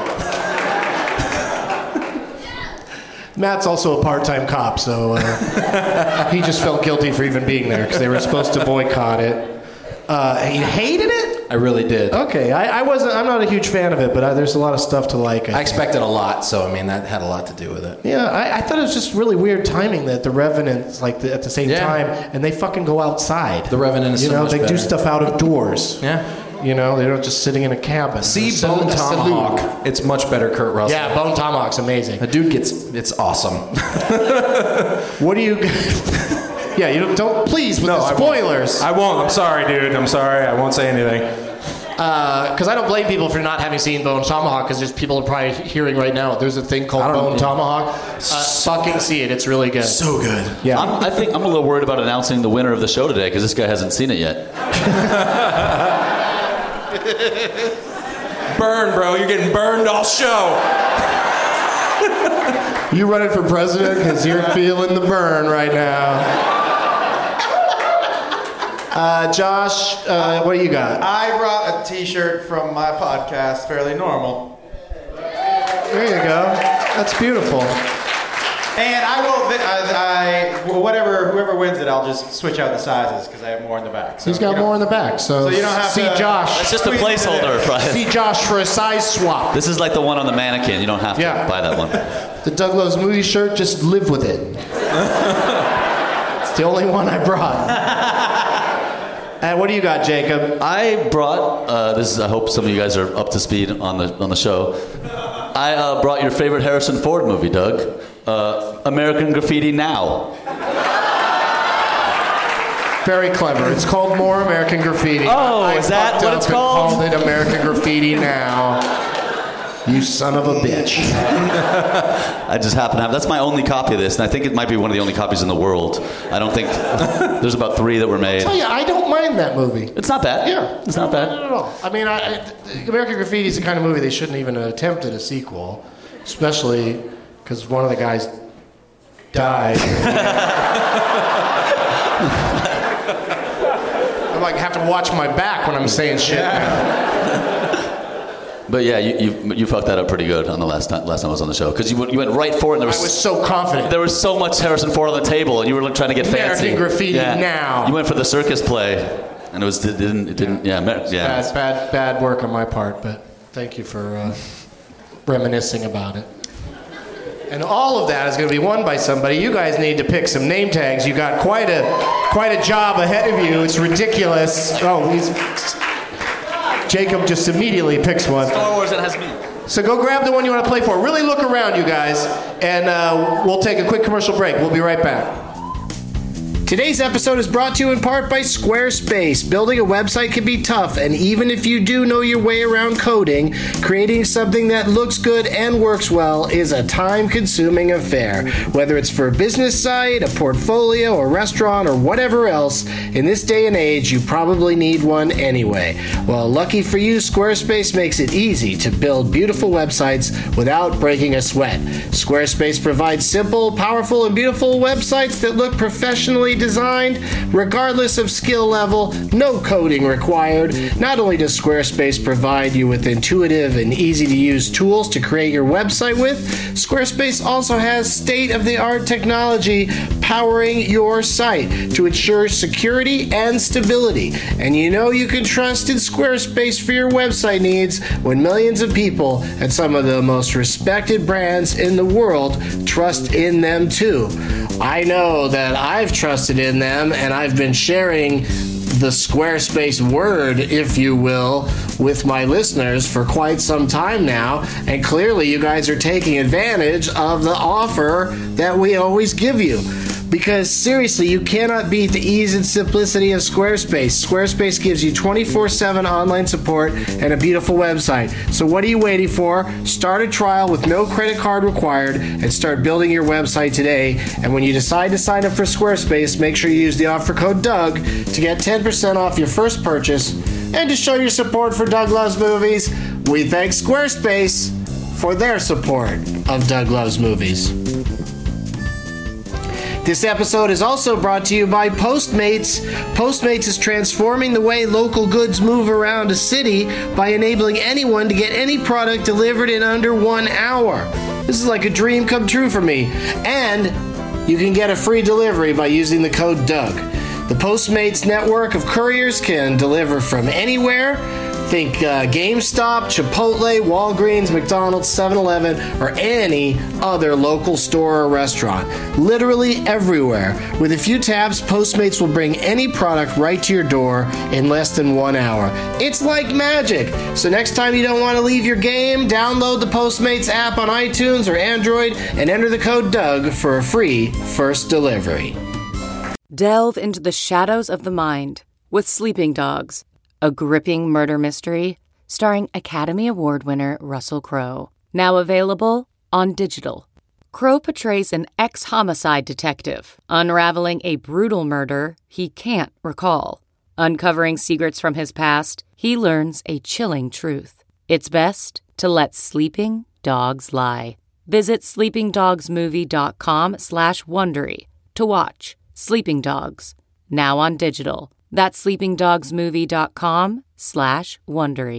Matt's also a part-time cop, so uh, he just felt guilty for even being there because they were supposed to boycott it. Uh, he hated it? I really did. Okay, I, I wasn't. I'm not a huge fan of it, but I, there's a lot of stuff to like. I, I expected a lot, so I mean that had a lot to do with it. Yeah, I, I thought it was just really weird timing that the Revenant's like the, at the same Yeah. time, and they fucking go outside. The Revenant is you so know much they do better. stuff out of doors. Yeah. You know, they're not just sitting in a cabin. See Sal- Bone salute. Tomahawk. It's much better, Kurt Russell. Yeah, Bone Tomahawk's amazing. The dude gets, it's awesome. What do you? Yeah, you don't, don't please with No, the I won't. spoilers. I won't. I'm sorry, dude. I'm sorry. I won't say anything. Because I don't blame people for not having seen Bone Tomahawk, because there's people are probably hearing right now. There's a thing called Bone Tomahawk. Uh, fucking see it. It's really good. So good. Yeah. I'm, I think I'm a little worried about announcing the winner of the show today because this guy hasn't seen it yet. Burn, bro. You're getting burned all show. You running for president because you're feeling the burn right now. Uh, Josh, uh, what do you got? I brought a T-shirt from my podcast, Fairly Normal. There you go. That's beautiful. And I will, I, I, whatever, whoever wins it, I'll just switch out the sizes because I have more in the back. So He's got more in the back, so, so you don't have see to, Josh. It's just a placeholder, Brian. See Josh for a size swap. This is like the one on the mannequin. You don't have to Yeah. buy that one. The Doug Loves Movie shirt, just live with it. It's the only one I brought. And what do you got, Jacob? I brought, uh, this is, I hope some of you guys are up to speed on the on the show. I uh, brought your favorite Harrison Ford movie, Doug. Uh, American Graffiti Now. Very clever. It's called More American Graffiti. Oh, I is that fucked what up it's and called? called it American Graffiti Now. You son of a bitch. I just happen to have, that's my only copy of this, and I think it might be one of the only copies in the world. I don't think, there's about three that were made. I tell you, I don't mind that movie. It's not bad. Yeah. It's not bad. Not at all. I mean, I, I, American Graffiti is the kind of movie they shouldn't even have attempted a sequel, especially because one of the guys died. I like have to watch my back when I'm saying shit. Yeah. But yeah, you, you you fucked that up pretty good on the last time last time I was on the show because you went- you went right for it. And there was I was so confident. There was so much Harrison Ford on the table, and you were like, trying to get American fancy. Graffiti Yeah. Now. You went for the circus play, and it was it didn't it didn't yeah Amer- yeah. Bad, bad, bad work on my part, but thank you for uh, reminiscing about it. And all of that is going to be won by somebody. You guys need to pick some name tags. You got quite a quite a job ahead of you. It's ridiculous. Oh, he's Jacob just immediately picks one. Star Wars that has me. So go grab the one you want to play for. Really look around, you guys, and uh, we'll take a quick commercial break. We'll be right back. Today's episode is brought to you in part by Squarespace. Building a website can be tough, and even if you do know your way around coding, creating something that looks good and works well is a time-consuming affair. Whether it's for a business site, a portfolio, a restaurant, or whatever else, in this day and age, you probably need one anyway. Well, lucky for you, Squarespace makes it easy to build beautiful websites without breaking a sweat. Squarespace provides simple, powerful, and beautiful websites that look professionally designed, regardless of skill level, no coding required. Not only does Squarespace provide you with intuitive and easy-to-use tools to create your website with, Squarespace also has state-of-the-art technology powering your site to ensure security and stability. And you know you can trust in Squarespace for your website needs when millions of people at some of the most respected brands in the world trust in them too. I know that I've trusted in them, and I've been sharing the Squarespace word, if you will, with my listeners for quite some time now, and clearly you guys are taking advantage of the offer that we always give you. Because seriously, you cannot beat the ease and simplicity of Squarespace. Squarespace gives you twenty-four seven online support and a beautiful website. So what are you waiting for? Start a trial with no credit card required and start building your website today. And when you decide to sign up for Squarespace, make sure you use the offer code Doug to get ten percent off your first purchase. And to show your support for Doug Loves Movies, we thank Squarespace for their support of Doug Loves Movies. This episode is also brought to you by Postmates. Postmates is transforming the way local goods move around a city by enabling anyone to get any product delivered in under one hour. This is like a dream come true for me. And you can get a free delivery by using the code Doug. The Postmates network of couriers can deliver from anywhere. Think uh, GameStop, Chipotle, Walgreens, McDonald's, seven eleven, or any other local store or restaurant. Literally everywhere. With a few taps, Postmates will bring any product right to your door in less than one hour. It's like magic. So next time you don't want to leave your game, download the Postmates app on iTunes or Android and enter the code Doug for a free first delivery. Delve into the shadows of the mind with Sleeping Dogs, a gripping murder mystery starring Academy Award winner Russell Crowe. Now available on digital. Crowe portrays an ex-homicide detective unraveling a brutal murder he can't recall. Uncovering secrets from his past, he learns a chilling truth. It's best to let sleeping dogs lie. Visit sleepingdogsmovie.com slash Wondery to watch Sleeping Dogs, now on digital. That's sleepingdogsmovie.com slash Wondery.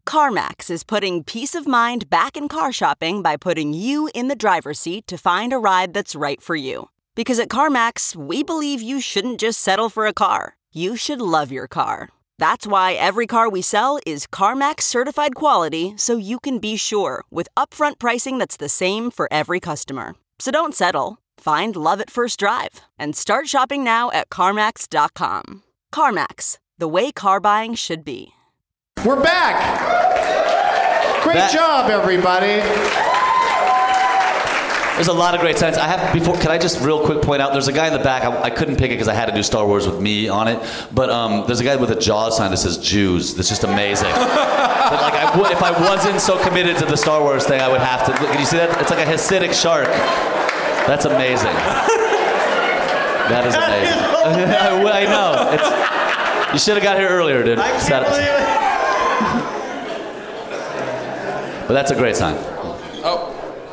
CarMax is putting peace of mind back in car shopping by putting you in the driver's seat to find a ride that's right for you. Because at CarMax, we believe you shouldn't just settle for a car. You should love your car. That's why every car we sell is CarMax certified quality, so you can be sure with upfront pricing that's the same for every customer. So don't settle. Find love at first drive and start shopping now at CarMax dot com. CarMax, the way car buying should be. We're back. Great That- job, everybody. There's a lot of great signs. I have before. Can I just real quick point out? There's a guy in the back. I, I couldn't pick it because I had to do Star Wars with me on it. But um, there's a guy with a Jaws sign that says Jews. That's just amazing. But like, I would, if I wasn't so committed to the Star Wars thing, I would have to. Look, can you see that? It's like a Hasidic shark. That's amazing. That is amazing. I, I know. It's, you should have got here earlier, dude. I can't believe it. But that's a great sign. Oh.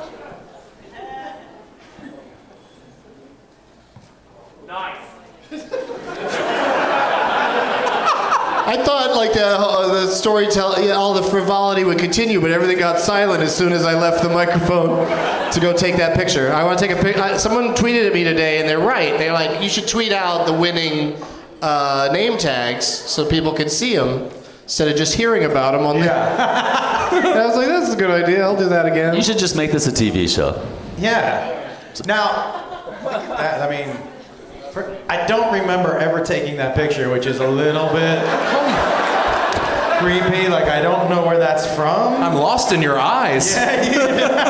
I thought like the, uh, the storytelling, all the frivolity would continue, but everything got silent as soon as I left the microphone to go take that picture. I want to take a picture. Someone tweeted at me today, and they're right. They're like, you should tweet out the winning uh, name tags so people can see them instead of just hearing about them on the. Yeah. I was like, that's a good idea. I'll do that again. You should just make this a T V show. Yeah. Now, look at that. I mean, for, I don't remember ever taking that picture, which is a little bit creepy. Like, I don't know where that's from. I'm lost in your eyes. Yeah, you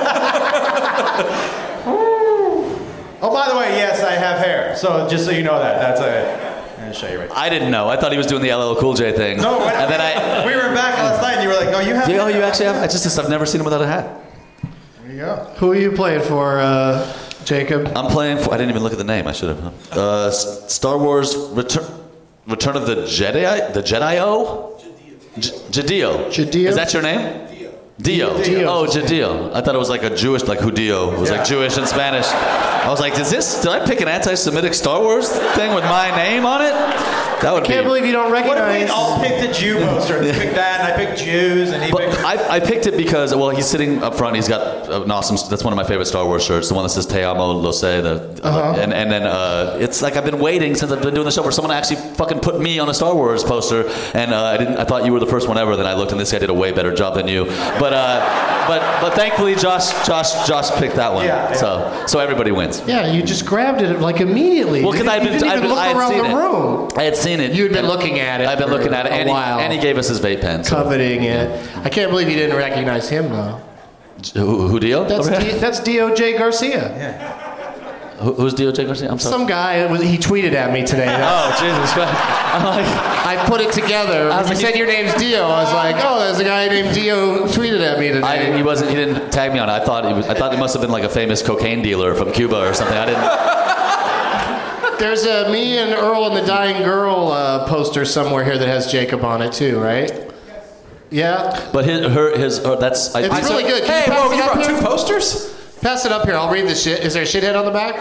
Oh, by the way, yes, I have hair. So just so you know that, that's a. I'm gonna show you right. I didn't know. I thought he was doing the L L Cool J thing. No, when, and then I. we were back last night, and you were like, "Oh, you have." Yeah, oh, hair? you actually have. I just, I've never seen him without a hat. There you go. Who are you playing for, uh, Jacob? I'm playing for. I didn't even look at the name. I should have. Uh, Star Wars Return, Return of the Jedi. The Jedi-O. Jadeo. Jadeo. Is that your name? Dio. Dio. Oh, Jadeo. I thought it was like a Jewish, like Judeo. It was Yeah. like Jewish in Spanish. I was like, is this, did I pick an anti-Semitic Star Wars thing with my name on it? That would I can't be. believe you don't What if we recognize. all picked a Jew poster? You picked that, and I picked Jews, and he But picked. I, I picked it because, well, he's sitting up front. He's got an awesome. That's one of my favorite Star Wars shirts. The one that says "Te amo, lo sé." The, Uh-huh. and and then uh, it's like I've been waiting since I've been doing the show for someone to actually fucking put me on a Star Wars poster. And uh, I didn't. I thought you were the first one ever. Then I looked, and this guy did a way better job than you. But uh, but but thankfully, Josh Josh Josh picked that one. Yeah, yeah. So so everybody wins. Yeah, you just grabbed it like immediately. Well, you because didn't, I'd you been, didn't I'd even been, look I had around seen the it. room. I had seen it. You'd been And- looking at it. I've been for looking at it, a and he, while. and he gave us his vape pen. So. Coveting it. I can't believe you didn't recognize him though. Who, who Dio? That's Over D, here? that's D O J Garcia. Yeah. Who, who's Dio J. Garcia? I'm sorry. Some guy was, he tweeted at me today. Oh, Jesus Christ. I'm like, I put it together. I was When you like, said your name's Dio, I was like, oh, there's a guy named Dio tweeted at me today. I didn't, he wasn't. He didn't tag me on it. I thought he was. I thought he must have been like a famous cocaine dealer from Cuba or something. I didn't. There's a me and Earl and the Dying Girl uh, poster somewhere here that has Jacob on it too, right? Yeah. But his, her, his, her, that's. I, It's I- really good. Can Hey, you pass whoa, it you up brought here? two posters? Pass it up here. I'll read the shit. Is there a shithead on the back?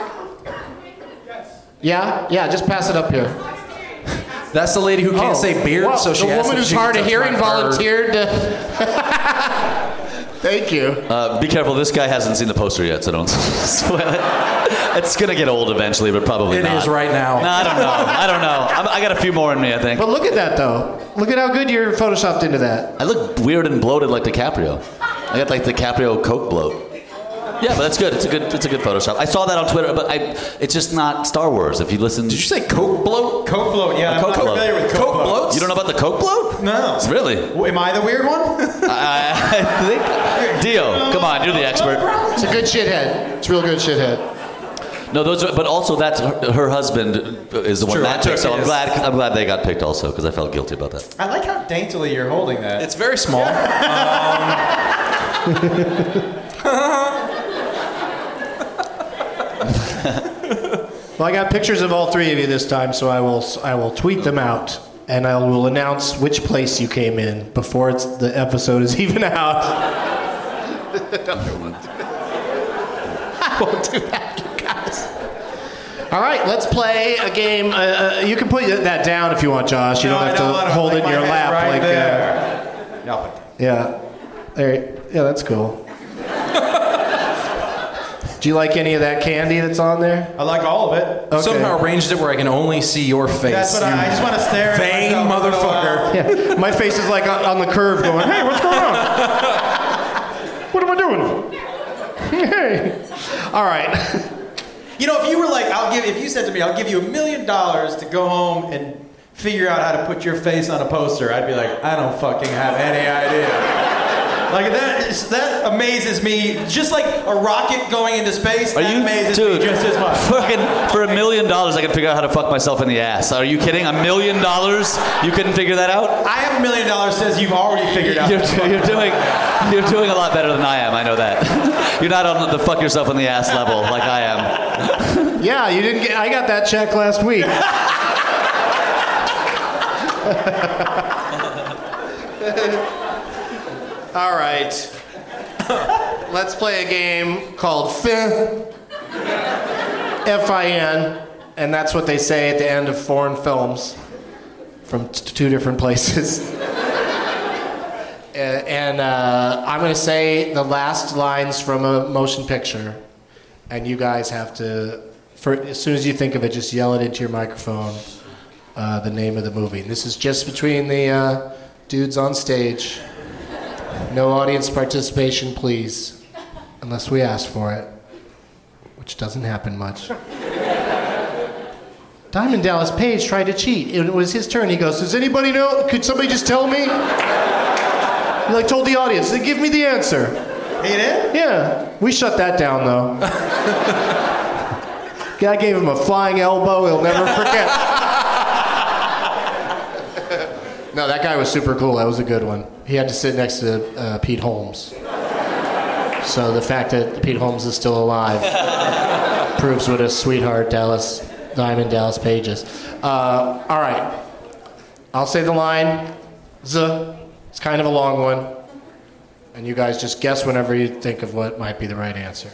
Yeah? Yeah, just pass it up here. That's the lady who can't Oh, say beard, well, so she the asked woman if who's she could hard of touch hearing my bird. volunteered to. Thank you. Uh, be careful. This guy hasn't seen the poster yet, so don't spoil it. It's gonna get old eventually, but probably It not. is right now. No, I don't know. I don't know. I'm, I got a few more in me, I think. But look at that though. Look at how good you're photoshopped into that. I look weird and bloated like DiCaprio. I got like DiCaprio Coke bloat. Yeah, but that's good. It's a good. It's a good Photoshop. I saw that on Twitter, but I. It's just not Star Wars. If you listen. Did you say Coke bloat? Coke bloat. Yeah, A I'm Coke not bloat. familiar with Coke, Coke bloat. bloats? You don't know about the Coke bloat? No. Really? W- Am I the weird one? I, I think. Dio, come on, you're the expert. It's a good shithead. It's a real good shithead. No, those. Are, but also, that's her, her husband is the one True, that I picked. took So I'm his. glad. I'm glad they got picked also because I felt guilty about that. I like how daintily you're holding that. It's very small. Well, I got pictures of all three of you this time, so I will I will tweet them out, and I will announce which place you came in before it's, the episode is even out. I won't do that, you guys. All right, let's play a game. Uh, uh, you can put that down if you want, Josh. You No, don't I have don't to want to hold like it in my your head lap right like. there. Uh, No, but Yeah. There, yeah, that's cool. Do you like any of that candy that's on there? I like all of it. Okay. Somehow arranged it where I can only see your face. That's what I, I just want to stare at vain myself. motherfucker. Yeah. My face is like on, on the curve going, hey, what's going on? What am I doing? Hey. All right. You know, if you were like, I'll give, if you said to me, I'll give you a million dollars to go home and figure out how to put your face on a poster, I'd be like, I don't fucking have any idea. Like that, is, that amazes me. Just like a rocket going into space, Are that you, amazes dude, me just as much. Fucking, for a million dollars, I can figure out how to fuck myself in the ass. Are you kidding? A million dollars? You couldn't figure that out? I have a million dollars says you've already figured out. You're, you're doing, you're doing a lot better than I am. I know that. You're not on the fuck yourself in the ass level like I am. Yeah, you didn't get. I got that check last week. All right. Let's play a game called Fin. F I N. And that's what they say at the end of foreign films from t- two different places. uh, and uh, I'm going to say the last lines from a motion picture. And you guys have to, for, as soon as you think of it, just yell it into your microphone, uh, the name of the movie. And this is just between the uh, dudes on stage. No audience participation, please. Unless we ask for it, which doesn't happen much. Diamond Dallas Page tried to cheat. It was his turn. He goes, does anybody know? Could somebody just tell me? He like told the audience, they give me the answer. He did? Yeah. We shut that down, though. Guy gave him a flying elbow he'll never forget. No, that guy was super cool. That was a good one. He had to sit next to uh, Pete Holmes. So the fact that Pete Holmes is still alive proves what a sweetheart Dallas, Diamond Dallas Page is. Uh, all right. I'll say the line. Z. It's kind of a long one. And you guys just guess whenever you think of what might be the right answer.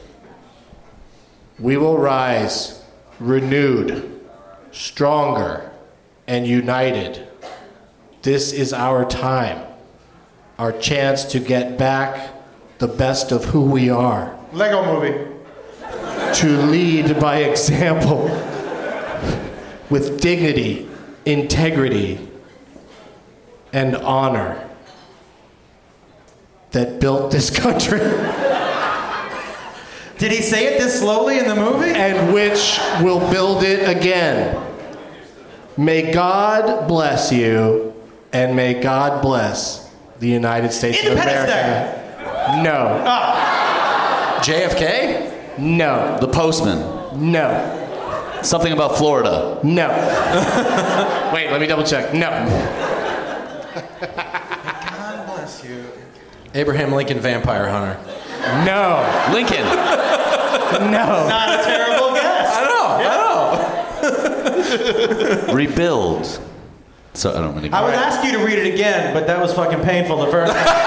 We will rise, renewed, stronger, and united. This is our time, our chance to get back the best of who we are. Lego movie. To lead by example with dignity, integrity, and honor that built this country. Did he say it this slowly in the movie? And which will build it again. May God bless you, and may God bless the United States of America. Day. No. Ah. J F K? No. The Postman? No. Something about Florida? No. Wait, let me double check. No. God bless you. Abraham Lincoln, Vampire Hunter. No. Lincoln? No. Not a terrible guess. I know, I know. Rebuild. So I don't really. I would ask you to read it again, but that was fucking painful the first time.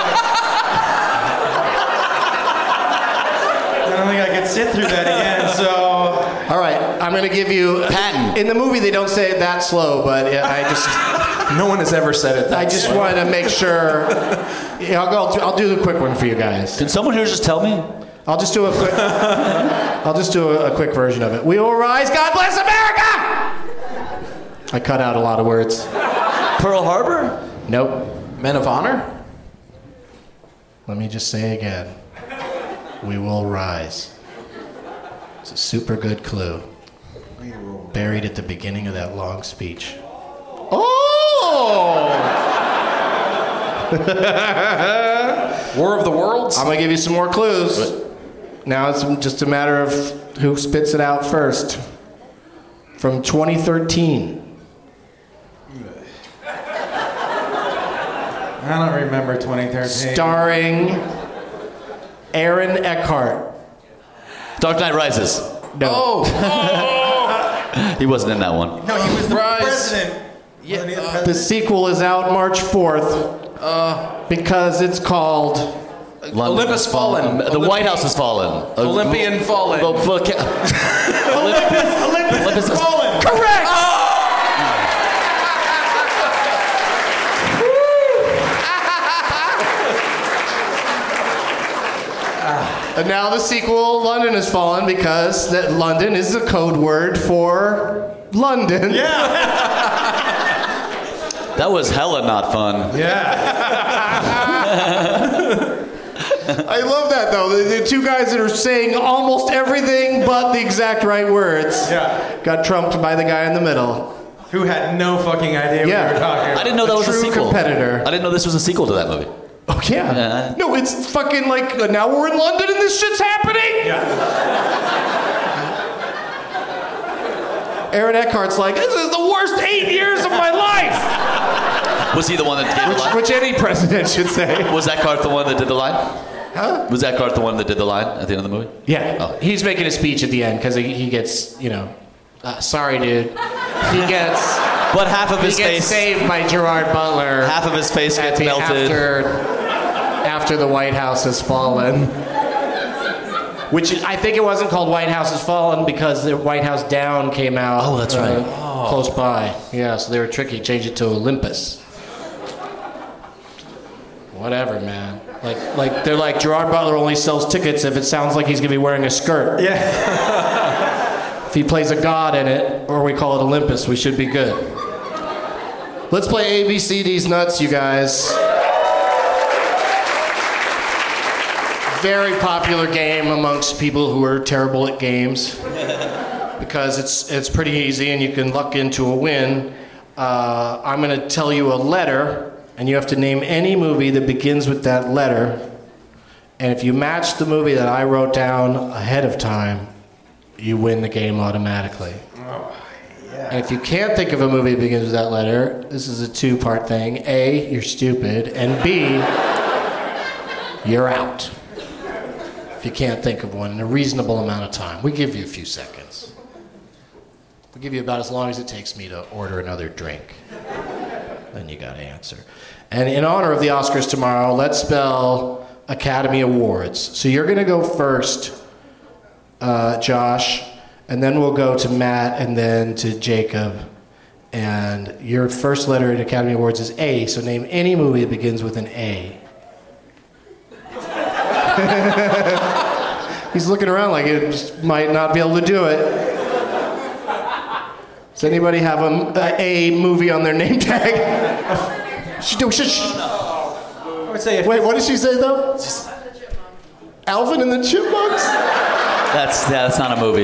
I don't think I could sit through that again, so... All right, I'm going to give you... Patton. In the movie, they don't say it that slow, but I just... No one has ever said it that I just slow. wanted to make sure... Yeah, I'll, go, I'll do the quick one for you guys. Can someone here just tell me? I'll just do a quick... I'll just do a, a quick version of it. We will rise, God bless America! I cut out a lot of words. Pearl Harbor? Nope. Men of Honor? Let me just say again. We will rise. It's a super good clue. Buried at the beginning of that long speech. Oh! War of the Worlds? I'm going to give you some more clues. Now it's just a matter of who spits it out first. From twenty thirteen. I don't remember twenty thirteen. Starring Aaron Eckhart. Dark Knight Rises. No. Oh! He wasn't in that one. No, he was the Rise. president. Yeah, Wasn't he the uh, The president? sequel is out March fourth Uh, because it's called London Olympus has Fallen. The Olympi- White House has fallen. Olympian Fallen. The fuck- Olympus, Olympus, Olympus is is- fallen. Correct! now the sequel, London Has Fallen, because that London is the code word for London. Yeah. That was hella not fun. Yeah. I love that, though. The, the two guys that are saying almost everything but the exact right words Yeah. got trumped by the guy in the middle. Who had no fucking idea Yeah. what we were talking about. I didn't know that A was a true sequel. competitor. I didn't know this was a sequel to that movie. Oh, yeah. Yeah. No, it's fucking like, uh, now we're in London and this shit's happening? Yeah. Aaron Eckhart's like, this is the worst eight years of my life. Was he the one that gave the Which, line? which any president should say. Was Eckhart the one that did the line? Huh? Was Eckhart the one that did the line at the end of the movie? Yeah. Oh. He's making a speech at the end because he, he gets, you know, uh, sorry, dude. He gets... But half of his he gets face... saved by Gerard Butler. Half of his face at gets the- melted. After, after the White House has fallen. Which I think it wasn't called White House Has Fallen because the White House Down came out. Oh, that's uh, right. Close by. Yeah, so they were tricky. Changed it to Olympus. Whatever, man. Like, like they're like, Gerard Butler only sells tickets if it sounds like he's gonna be wearing a skirt. Yeah. If he plays a god in it, or we call it Olympus, we should be good. Let's play A B C D's Nuts, you guys. Very popular game amongst people who are terrible at games because it's it's pretty easy and you can luck into a win. Uh, I'm going to tell you a letter, and you have to name any movie that begins with that letter. And if you match the movie that I wrote down ahead of time, you win the game automatically. Oh, yeah. And if you can't think of a movie that begins with that letter, this is a two-part thing. A, you're stupid, and B, you're out. If you can't think of one in a reasonable amount of time. We give you a few seconds. We give you about as long as it takes me to order another drink. Then you gotta answer. And in honor of the Oscars tomorrow, let's spell Academy Awards. So you're gonna go first, uh, Josh, and then we'll go to Matt and then to Jacob. And your first letter in Academy Awards is A, so name any movie that begins with an A. He's looking around like it just might not be able to do it. Does anybody have a, a, a movie on their name tag? She do, she, she. I would say if Wait, what did she say though? Alvin and the Chipmunks? That's yeah, that's not a movie.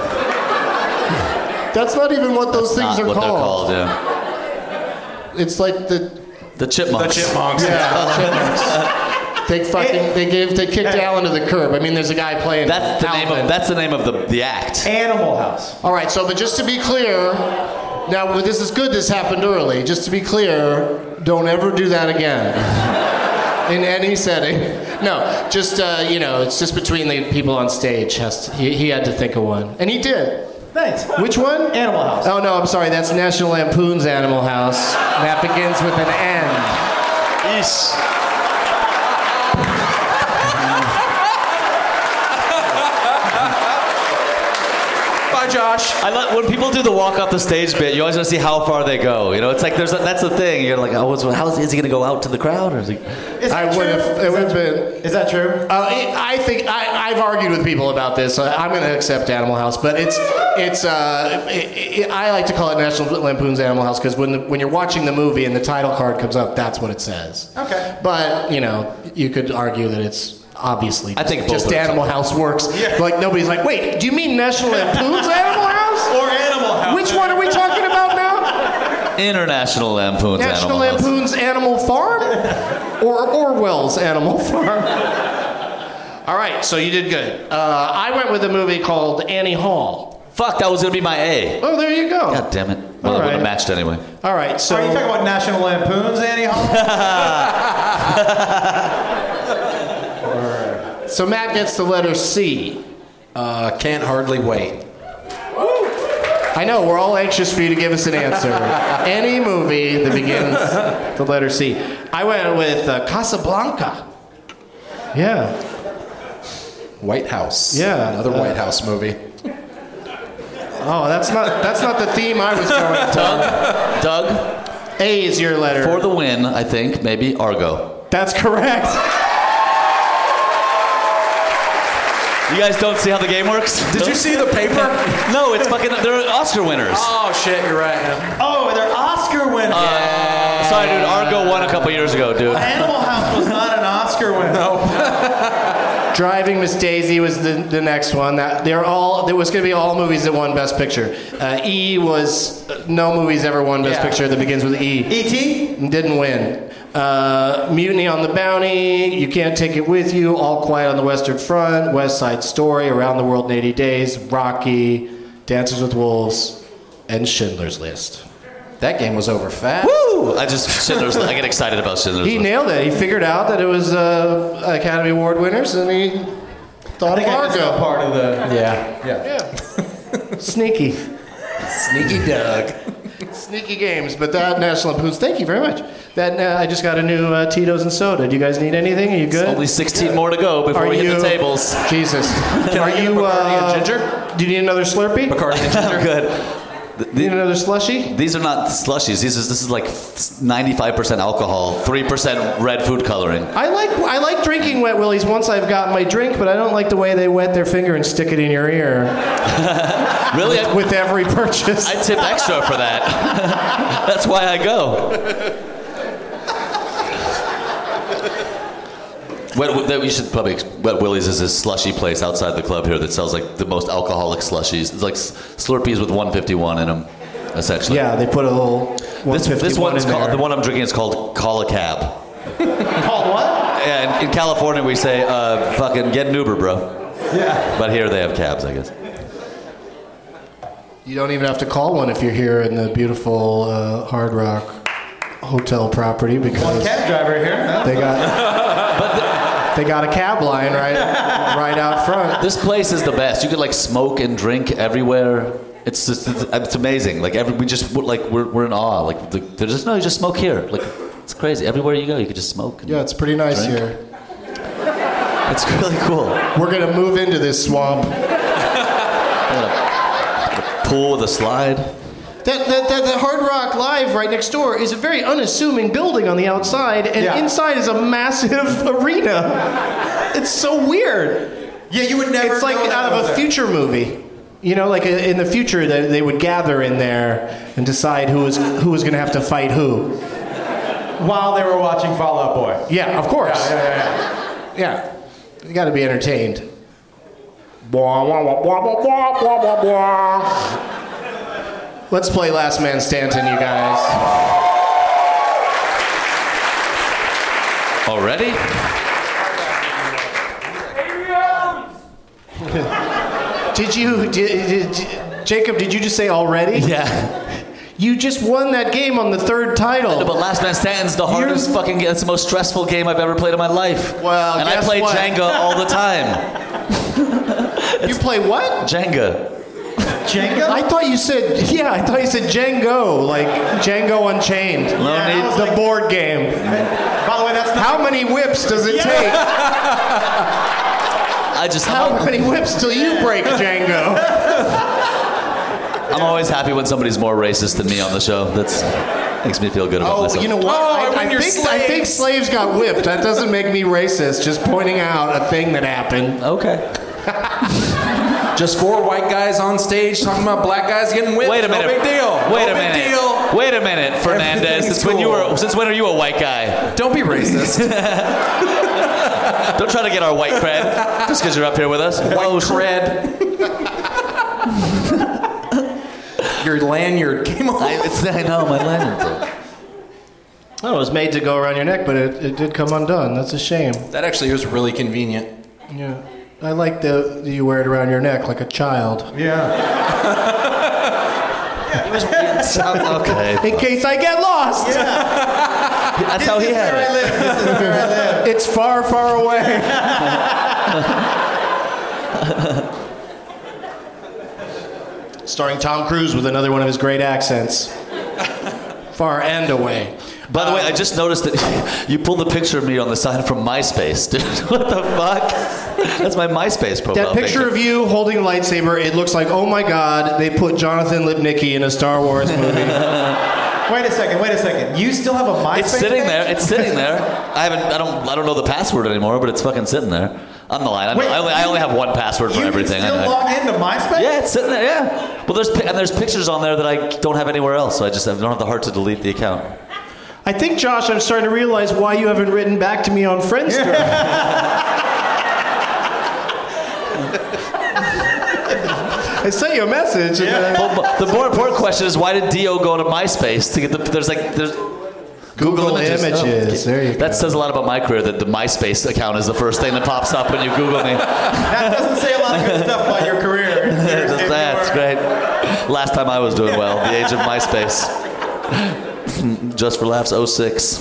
That's not even what those things Not are what called. they're called, yeah. It's like the The Chipmunks. The Chipmunks. yeah, the Chipmunks. They fucking they gave they kicked Alan to the curb. I mean, there's a guy playing. That's the name Alvin. of that's the name of the, the act. Animal House. All right, so but just to be clear, now this is good. This happened early. Just to be clear, don't ever do that again in any setting. No, just uh, you know, it's just between the people on stage. Has to, he, he had to think of one, and he did. Thanks. Which one? Animal House. Oh no, I'm sorry. That's National Lampoon's Animal House. That begins with an N. Yeesh. Bye, Josh. I let, when people do the walk off the stage bit, you always want to see how far they go. You know, it's like there's a, that's the thing. You're like, oh, what's, how is, is he going to go out to the crowd, or is he? Is I that would true? have. It Is would that have been. Is that true? Uh, I think I, I've argued with people about this. So I'm going to accept Animal House, but it's it's. Uh, it, it, I like to call it National Lampoon's Animal House because when the, when you're watching the movie and the title card comes up, that's what it says. Okay. But you know, you could argue that it's obviously I think both just of them. Animal House works. Yeah. Like nobody's like, wait, do you mean National Lampoon's Animal House? Or Animal House. Which one are we talking about now? International Lampoon's National Animal House. Lampoon's Animal Farm? Or Orwell's Animal Farm? All right, so you did good. Uh, I went with a movie called Annie Hall. Fuck, that was gonna be my A. Oh, there you go. God damn it. Well, All it would have right. matched anyway. All right, so... Are you talking about National Lampoon's Annie Hall? So Matt gets the letter C. Uh, can't hardly wait. I know, we're all anxious for you to give us an answer. Any movie that begins the letter C. I went with uh, Casablanca. Yeah. White House. Yeah, Another uh, White House movie. Oh, that's not that's not the theme I was going for. Doug, Doug, A is your letter. for the win, I think maybe Argo. That's correct. You guys don't see how the game works? Did you see the paper? No, it's fucking. They're Oscar winners. Oh shit, you're right. Yeah. Oh, they're Oscar winners. Uh, sorry, dude. Argo won a couple years ago, dude. Animal House was not an Oscar winner. No. Driving Miss Daisy was the, the next one. That they're all. There was going to be all movies that won Best Picture. Uh, E was uh, no movies ever won Best Yeah. Picture that begins with E. E T Didn't win. Uh, Mutiny on the Bounty, You Can't Take It With You, All Quiet on the Western Front, West Side Story, Around the World in eighty days, Rocky, Dances with Wolves, and Schindler's List. That game was over fast. Woo! I just Schindler's. I get excited about Schindler's. He List. nailed it. He figured out that it was uh, Academy Award winners, and he thought I of think I just got Argo. part of the. Yeah. Yeah. Sneaky. Sneaky Doug. Sneaky games, but that National Lampoon's. Thank you very much. That uh, I just got a new uh, Tito's and soda. Do you guys need anything? Are you good? Only sixteen more to go before Are we you, hit the tables. Jesus. Can Are I get a you? Bacardi Uh, and ginger? Do you need another Slurpee? Bacardi and ginger. I'm good. The- Need another slushie? These are not slushies. These is this is like ninety-five percent alcohol, three percent red food coloring. I like I like drinking Wet Willies once I've got my drink, but I don't like the way they wet their finger and stick it in your ear. Really? I, With every purchase. I tip extra for that. That's why I go. Wet, that we should probably. Wet Willie's is this slushy place outside the club here that sells like the most alcoholic slushies. It's like Slurpees with one fifty-one in them, essentially. Yeah, they put a little This this one one's in called there. the one I'm drinking is called Call a Cab. Called what? Yeah, in, in California we say uh, fucking get an Uber, bro. Yeah. But here they have cabs, I guess. You don't even have to call one if you're here in the beautiful uh, Hard Rock hotel property because One cab driver here. they got But the, they got a cab line right right out front. this place is the best. You could like smoke and drink everywhere. It's just it's, it's amazing. Like every we just we're, like we're we're in awe. Like the, they're just no, you just smoke here. Like it's crazy. Everywhere you go, you could just smoke. And Yeah, it's pretty nice drink. here. It's really cool. We're gonna move into this swamp. Pool with a slide. That, that, that, that Hard Rock Live right next door is a very unassuming building on the outside, and Yeah. inside is a massive arena. It's so weird. Yeah, you would never. It's like know that out of was a there. future movie. You know, like uh, in the future, they, they would gather in there and decide who was who was going to have to fight who. While they were watching Fall Out Boy. Yeah, of course. Yeah, yeah, yeah. Yeah, you got to be entertained. Blah, blah, blah, blah, blah, blah, blah, blah, blah. Let's play Last Man Stanton, you guys. Already? Did you, did, did, Jacob? Did you just say already? Yeah. You just won that game on the third title. No, but Last Man Stanton's the hardest fucking game. It's the most stressful game I've ever played in my life. Well, and I guess play what? Jenga all the time. You play what? Jenga. Jenga? I thought you said, yeah, I thought you said Django, like Django Unchained. No Yeah, need- I was The like- board game. By the way, that's not. How many whips does it Yeah. take? I just How I'm, many whips till you break Django? I'm always happy when somebody's more racist than me on the show. That's makes me feel good about Oh, myself. you know what? Oh, I, when I you're think, I think slaves got whipped. That doesn't make me racist. Just pointing out a thing that happened. Okay. Just four white guys on stage talking about black guys getting whipped. Wait a minute. No big deal. Wait no a big minute. deal. Wait a minute, Fernandez. Everything's Since when you cool. were since when are you a white guy? Don't be racist. Don't try to get our white cred just because you're up here with us. White Oh, cred. Your lanyard came off. I, it's, I know my lanyard. Oh, it was made to go around your neck, but it, it did come undone. That's a shame. That actually was really convenient. Yeah. I like the you wear it around your neck like a child. Yeah. Okay. In case I get lost. That's how he had it. This is where I live. It's far, far away. Starring Tom Cruise with another one of his great accents. Far and away. By the way, I just noticed that you pulled the picture of me on the side from MySpace, dude. What the fuck? That's my MySpace profile That picture of you holding a lightsaber, it looks like, oh my god, they put Jonathan Lipnicki in a Star Wars movie. Wait a second, wait a second. You still have a MySpace It's sitting page? there. It's sitting there. I haven't. I don't. I don't know the password anymore, but it's fucking sitting there. I'm the line. I, Wait, I, only, I only have one password for You everything. can still I, log into MySpace? Yeah, it's sitting there. Yeah. Well, there's pi- and there's pictures on there that I don't have anywhere else, so I just I don't have the heart to delete the account. I think, Josh, I'm starting to realize why you haven't written back to me on Friendster. I sent you a message. And Yeah. then- Well, the more important question is why did Dio go to MySpace to get the? There's like there's. Google, Google Images. images. There you that go. That says a lot about my career. That the MySpace account is the first thing that pops up when you Google me. That doesn't say a lot of good stuff about your career. That's, that's great. Last time I was doing well, the age of MySpace. Just for laughs, oh six.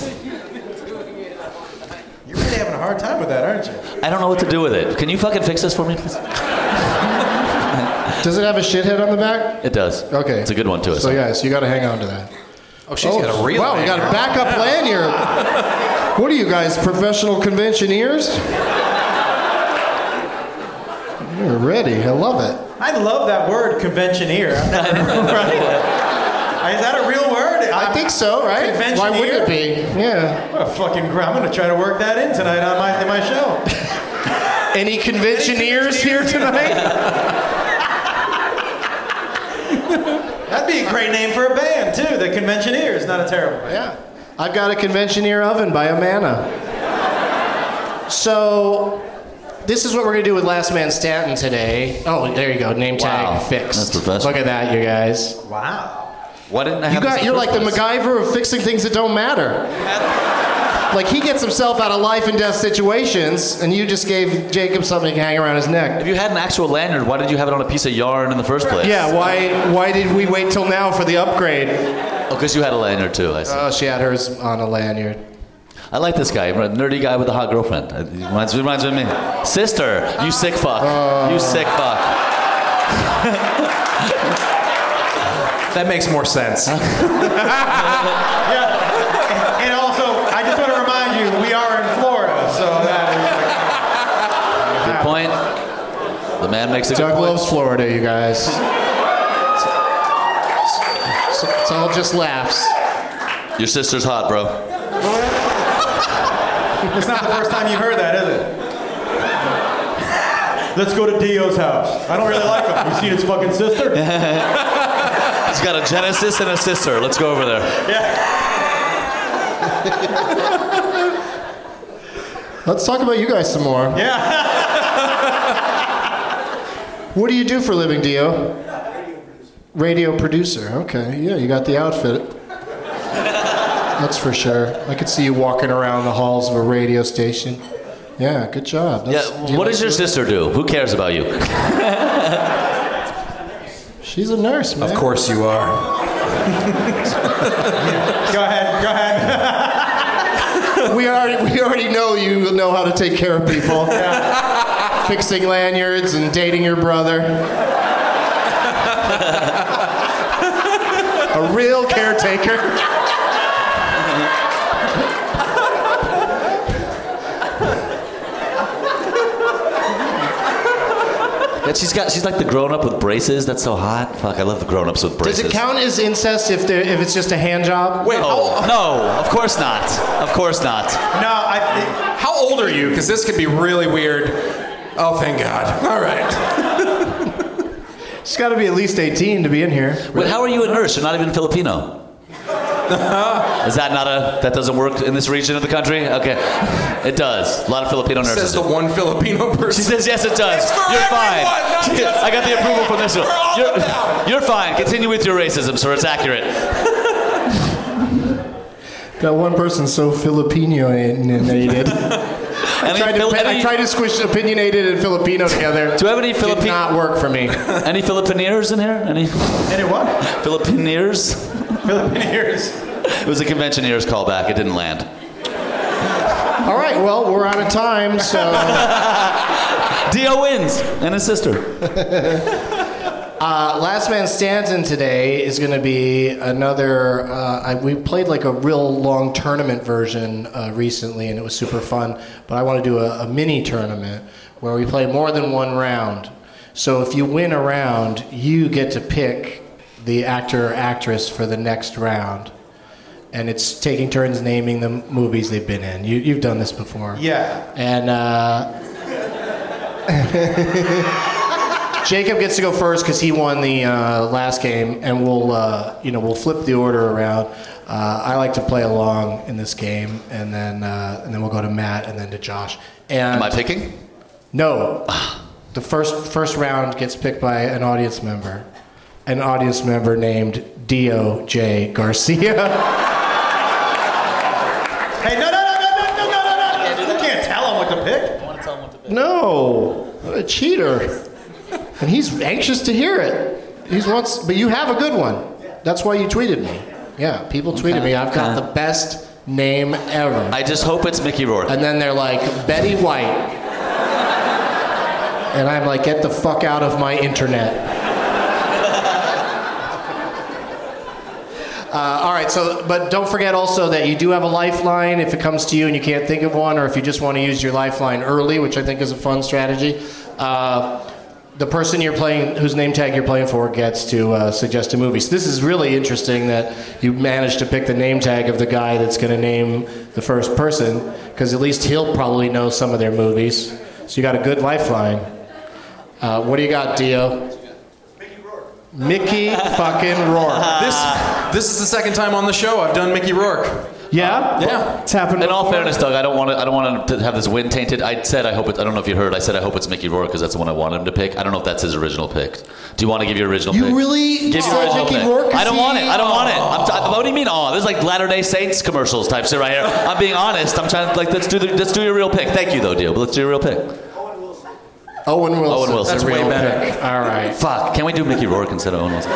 You're really having a hard time with that, aren't you? I don't know what to do with it. Can you fucking fix this for me, please? Does it have a shithead on the back? It does. Okay. It's a good one too. So yeah, so you got to hang on to that. Oh, she's got a real Wow, we got a backup lanyard. What are you guys, professional conventioneers? You're ready. I love it. I love that word, conventioneer. I've never heard right? Is that a real word? I think so, right? Conventioneer? Why wouldn't it be? Yeah. What a fucking crap. I'm going to try to work that in tonight on my, in my show. Any conventioneers here tonight? That'd be a great name for a band, too. The Conventioneers. Not a terrible band. Yeah. I've got a Conventioneer oven by Amana. So, this is what we're going to do with Last Man Stanton today. Oh, there you go. Name tag Wow. fixed. That's professional. Look at that, you guys. Wow. Why didn't I You have this got, in you're first like the place? MacGyver of fixing things that don't matter. Like, he gets himself out of life and death situations, and you just gave Jacob something to hang around his neck. If you had an actual lanyard, why did you have it on a piece of yarn in the first place? Yeah, why why did we wait till now for the upgrade? Oh, because you had a lanyard too, I see. Oh, she had hers on a lanyard. I like this guy, a nerdy guy with a hot girlfriend. It reminds, reminds me of me. Sister, you sick fuck. Uh, you sick fuck. That makes more sense. Yeah. And also, I just want to remind you, we are in Florida, so that is... Good point. The man makes a Doug good point. loves Florida, you guys. It's, it's all just laughs. Your sister's hot, bro. It's not the first time you've heard that, is it? Let's go to Dio's house. I don't really like him. You seen his fucking sister? He's got a Genesis and a sister. Let's go over there. Let's talk about you guys some more. Yeah. What do you do for a living, Dio? Radio producer. Okay, yeah, you got the outfit. That's for sure. I could see you walking around the halls of a radio station. Yeah, good job. That's, Yeah, do you what like does your doing- sister do? Who cares about you? She's a nurse, man. Of course you are. Go ahead, go ahead. we already we already know you know how to take care of people. Yeah. Fixing lanyards and dating your brother. A real caretaker. Yeah, she's got. She's like the grown-up with braces. That's so hot. Fuck, I love the grown-ups with braces. Does it count as incest if there if it's just a hand job? Wait, No, how, no, of course not. Of course not. No, I think... how old are you? Because this could be really weird. Oh, thank God. All right. She's got to be at least eighteen to be in here. Wait, how are you a nurse? You're not even Filipino. Is that not a? That doesn't work in this region of the country? Okay, it does. A lot of Filipino nurses. Says the one Filipino person. She says yes, it does. It's for You're fine. everyone, not just- I got the approval from this one. For all You're, of them. you're fine. Continue with your racism, sir. It's accurate. That one person's so Filipino-nated. I Any tried, to, Fili- I any- tried to squish opinionated and Filipino together. Do you have any Did Filipino? not work for me. Any Filipineers in here? Any Any what? Filipineers? Filipineers. It was a conventioneers callback. It didn't land. All right, well, we're out of time, so... Dio wins and his sister. Uh, Last Man Stanton today is going to be another. Uh, I, we played like a real long tournament version uh, recently, and it was super fun. But I want to do a, a mini tournament where we play more than one round. So if you win a round, you get to pick the actor or actress for the next round. and it's taking turns naming the movies they've been in. You, you've done this before. Yeah. And uh, Jacob gets to go first because he won the uh, last game, and we'll uh, you know we'll flip the order around. Uh, I like to play along in this game, and then uh, and then we'll go to Matt, and then to Josh. And Am I picking? No. The first first round gets picked by an audience member, an audience member named Dio J. Garcia. Hey, no, no, no, no, no, no, no, no! You can't tell him what to pick. I want to tell him what to pick. No, what a cheater! And he's anxious to hear it. He's wants, but you have a good one. That's why you tweeted me. Yeah, people tweeted me. I've got the best name ever. I just hope it's Mickey Rourke. And then they're like, Betty White. And I'm like, get the fuck out of my internet. Uh, all right, so, but don't forget also that you do have a lifeline if it comes to you and you can't think of one, or if you just want to use your lifeline early, which I think is a fun strategy. Uh, the person you're playing, whose name tag you're playing for, gets to uh, suggest a movie. So this is really interesting that you managed to pick the name tag of the guy that's going to name the first person, because at least he'll probably know some of their movies. So you got a good lifeline. Uh, what do you got, Dio? Mickey fucking Rourke. This this is the second time on the show I've done Mickey Rourke. Yeah, yeah. It's happened. In all before. fairness, Doug, I don't want to. I don't want to have this win tainted. I said I hope it. I don't know if you heard. I said I hope it's Mickey Rourke because that's the one I wanted him to pick. I don't know if that's his original pick. Do you want to give your original You pick? really give your said original Mickey pick. Rourke? I don't want it. I don't Oh. want it. I'm t- what do you mean? Oh, this is like Latter-day Saints commercials type shit right here. I'm being honest. I'm trying to like let's do the, let's do your real pick. Thank you though, Dio. But let's do your real pick. Owen Wilson. Owen Wilson. That's Real way better. pick. All right. Fuck. Can we do Mickey Rourke instead of Owen Wilson?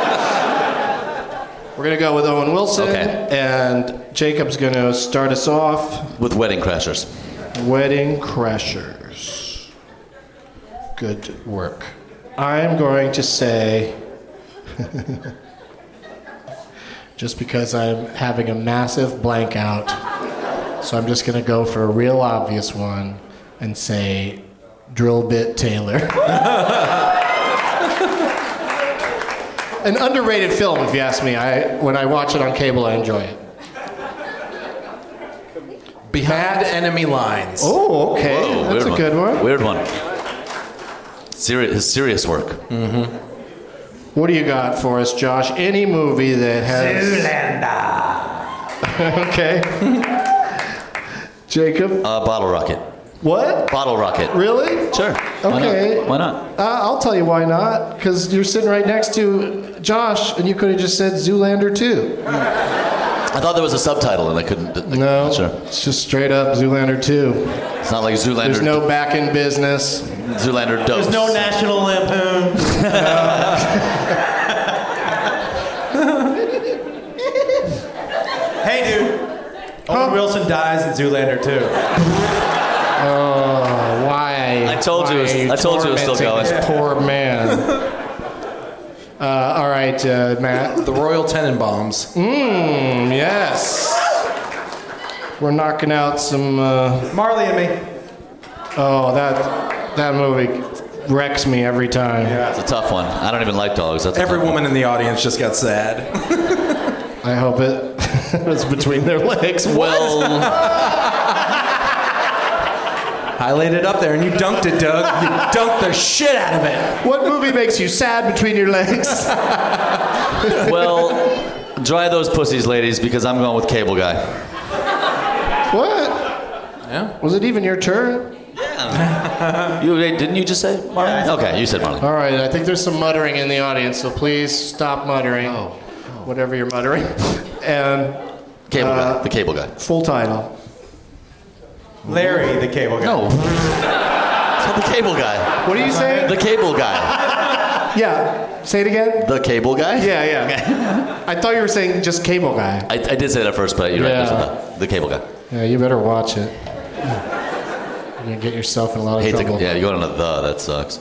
We're going to go with Owen Wilson. Okay. And Jacob's going to start us off with Wedding Crashers. Wedding Crashers. Good work. I'm going to say, just because I'm having a massive blank out, so I'm just going to go for a real obvious one and say Drill Bit Taylor. An underrated film, if you ask me. I, when I watch it on cable, I enjoy it. Behind Enemy Lines. Oh, okay. Whoa, That's weird a good one. Weird one. Serious, his serious work. Mm-hmm. What do you got for us, Josh? Any movie that has... Zoolander. Okay. Jacob? Uh, Bottle Rocket. What? Bottle Rocket. Really? Sure. Okay. Why not? Why not? Uh, I'll tell you why not. Because you're sitting right next to Josh, and you could have just said Zoolander two. I thought there was a subtitle, and I couldn't. Like, No, sure. It's just straight up Zoolander two. It's not like Zoolander. There's no back in business. Zoolander Dose. There's no National Lampoon. Hey, dude. Owen Wilson dies in Zoolander two. Oh, why? I told you. It was, I told you it was still going. This poor man. Uh, all right, uh, Matt. The Royal Tenenbaums. Mmm, yes. We're knocking out some. Uh, Marley and Me. Oh, that that movie wrecks me every time. Yeah. It's a tough one. I don't even like dogs. That's a Every tough woman one. in the audience just got sad. I hope it was between their legs. Well, I laid it up there and you dunked it, Doug. You dunked the shit out of it. What movie makes you sad between your legs? well, dry those pussies, ladies, because I'm going with Cable Guy. What? Yeah. Was it even your turn? You didn't you just say Marley? Okay, you said Marley. All right, I think there's some muttering in the audience, so please stop muttering. Oh. Whatever you're muttering. And Cable uh, Guy. The Cable Guy. full title. Larry, the Cable Guy. No. It's not the Cable Guy. What do you say? The Cable Guy. Yeah. Say it again. The Cable Guy? Yeah, yeah. I thought you were saying just Cable Guy. I, I did say that first, but you're right. Yeah. There's The, the Cable Guy. Yeah, you better watch it. You're gonna get yourself in a lot of Hate trouble. to, yeah, you go on a the. That sucks.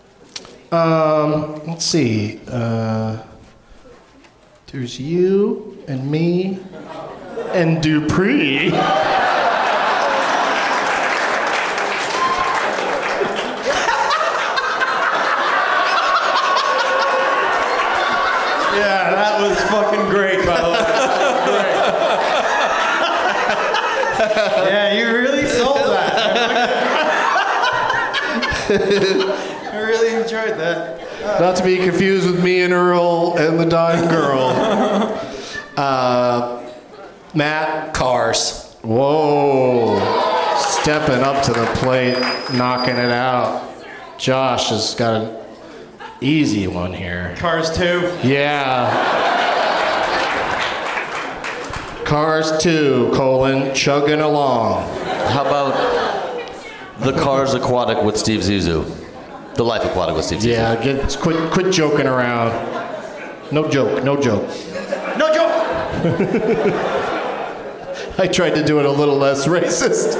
Um, let's see. Uh, there's you and me and Dupree. Yeah, that was fucking great, by the way. Great. Yeah, you really sold that. I really enjoyed that. Not to be confused with me and Earl and the Dying Girl. Uh, Matt? Cars. Whoa. Stepping up to the plate, knocking it out. Josh has got an easy one here. Cars two. Yeah. Cars two, colon, chugging along. How about The Cars Aquatic with Steve Zissou? The Life Aquatic with Steve Zissou. Yeah, get, quit, quit joking around. No joke, no joke. No joke! I tried to do it a little less racist.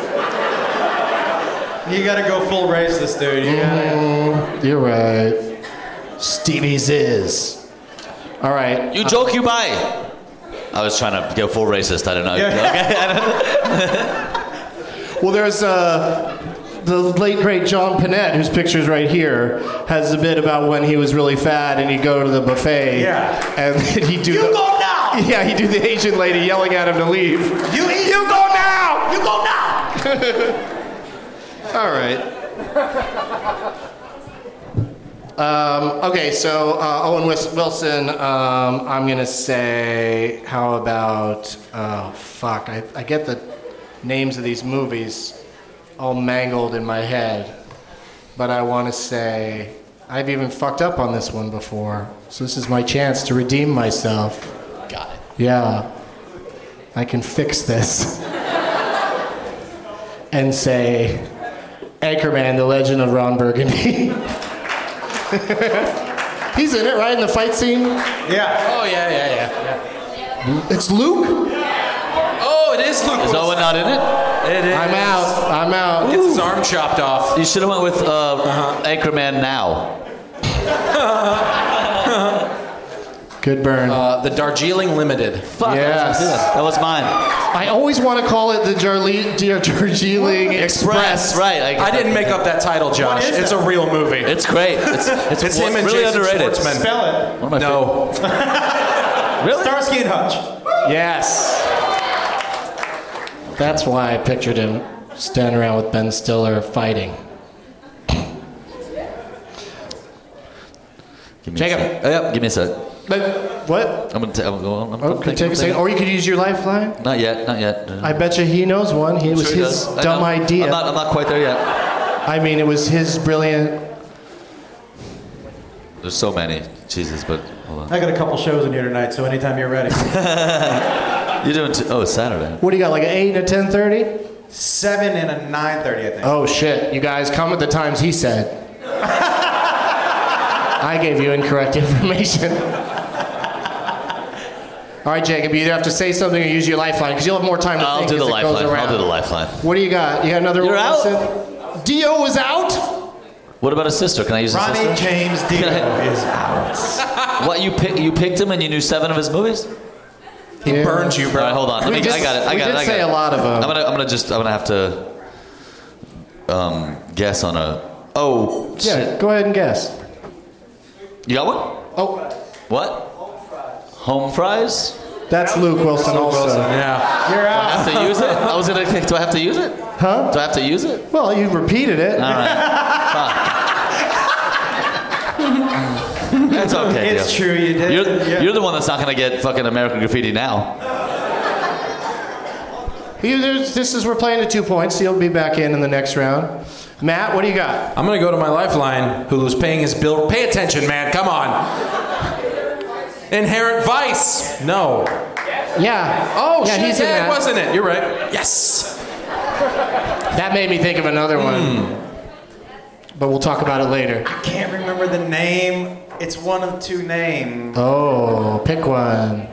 You gotta go full racist, dude. You gotta... Mm, you're right. Stevie Ziz. All right. You joke, you buy. I was trying to go full racist. I don't know. Yeah. Well, there's uh, the late great John Panette, whose picture's right here, has a bit about when he was really fat and he'd go to the buffet. Yeah. And he'd do. You the, go now. Yeah, he'd do the Asian lady yelling at him to leave. You eat. You go now. You go now. All right. Um, okay, so uh, Owen Wilson, um, I'm going to say, how about, oh, fuck, I, I get the names of these movies all mangled in my head, but I want to say, I've even fucked up on this one before, so this is my chance to redeem myself. Got it. Yeah, I can fix this. And say, Anchorman, The Legend of Ron Burgundy. He's in it, right? In the fight scene? Yeah. Oh, yeah, yeah, yeah. yeah. It's Luke? Oh, it is Luke. Is Owen not in it? It is. I'm out. I'm out. Gets his arm chopped off. You should have went with uh, uh-huh. Anchorman Now. Good burn. Uh, the Darjeeling Limited. Fuck. Yes. That was mine. I always want to call it the Darle- Dar- Darjeeling Express. Express. Right. I, I didn't make up that title, Josh. It's that? a real movie. It's great. It's, it's, It's him and really Jason underrated. Schwartzman. Spell it. One of my No. Really? Starsky and Hutch. Yes. That's why I pictured him standing around with Ben Stiller fighting. Give me Jacob. A sec. Oh, yep. Give me a sec. But, what? I'm gonna. T- I'm going. I'm Oh, gonna can take a second. Or you could use your lifeline. Not yet. Not yet. I bet you he knows one. He, it was Sure he his does. I dumb know. idea. I'm not, I'm not quite there yet. I mean, it was his brilliant. There's so many. Jesus, but hold on. I got a couple shows in here tonight, so anytime you're ready. You're doing. T- oh, it's Saturday. What do you got? Like an eight and a ten thirty? Seven and a nine thirty, I think. Oh shit! You guys come at the times he said. I gave you incorrect information. All right, Jacob, you either have to say something or use your lifeline because you'll have more time to I'll think do the as it goes lifeline. around. I'll do the lifeline. What do you got? You got another You're one? out. Listen? Dio is out. What about a sister? Can I use a Ronnie sister? James Dio is out. What you pick? You picked him and you knew seven of his movies? He Yeah. burned you, All bro. right, hold on. Let We me. just- I got it. I we got did it. I got say it. a lot of them. I'm gonna. I'm gonna just. I'm gonna have to. Um, guess on a. Oh Yeah, shit! go ahead and guess. You got one? Oh, What? Home fries? that's Luke Wilson also. Yeah. You're Do I out. have to use it? I was gonna. Do I have to use it? Huh? Do I have to use it? Well, you repeated it. All right. Fuck. That's okay. It's Dio. true, you did. You're, Yeah. you're the one that's not gonna get fucking American Graffiti now. He, there's- this is we're playing to two points. So he'll be back in in the next round. Matt, what do you got? I'm going to go to my lifeline. Hulu's paying his bill. Pay attention, man. Come on. Inherent Vice. No. Yeah. Oh, yeah, shit. he's in yeah, that. it wasn't it. You're right. Yes. That made me think of another one. Hmm. But we'll talk about it later. I can't remember the name. It's one of two names. Oh, pick one.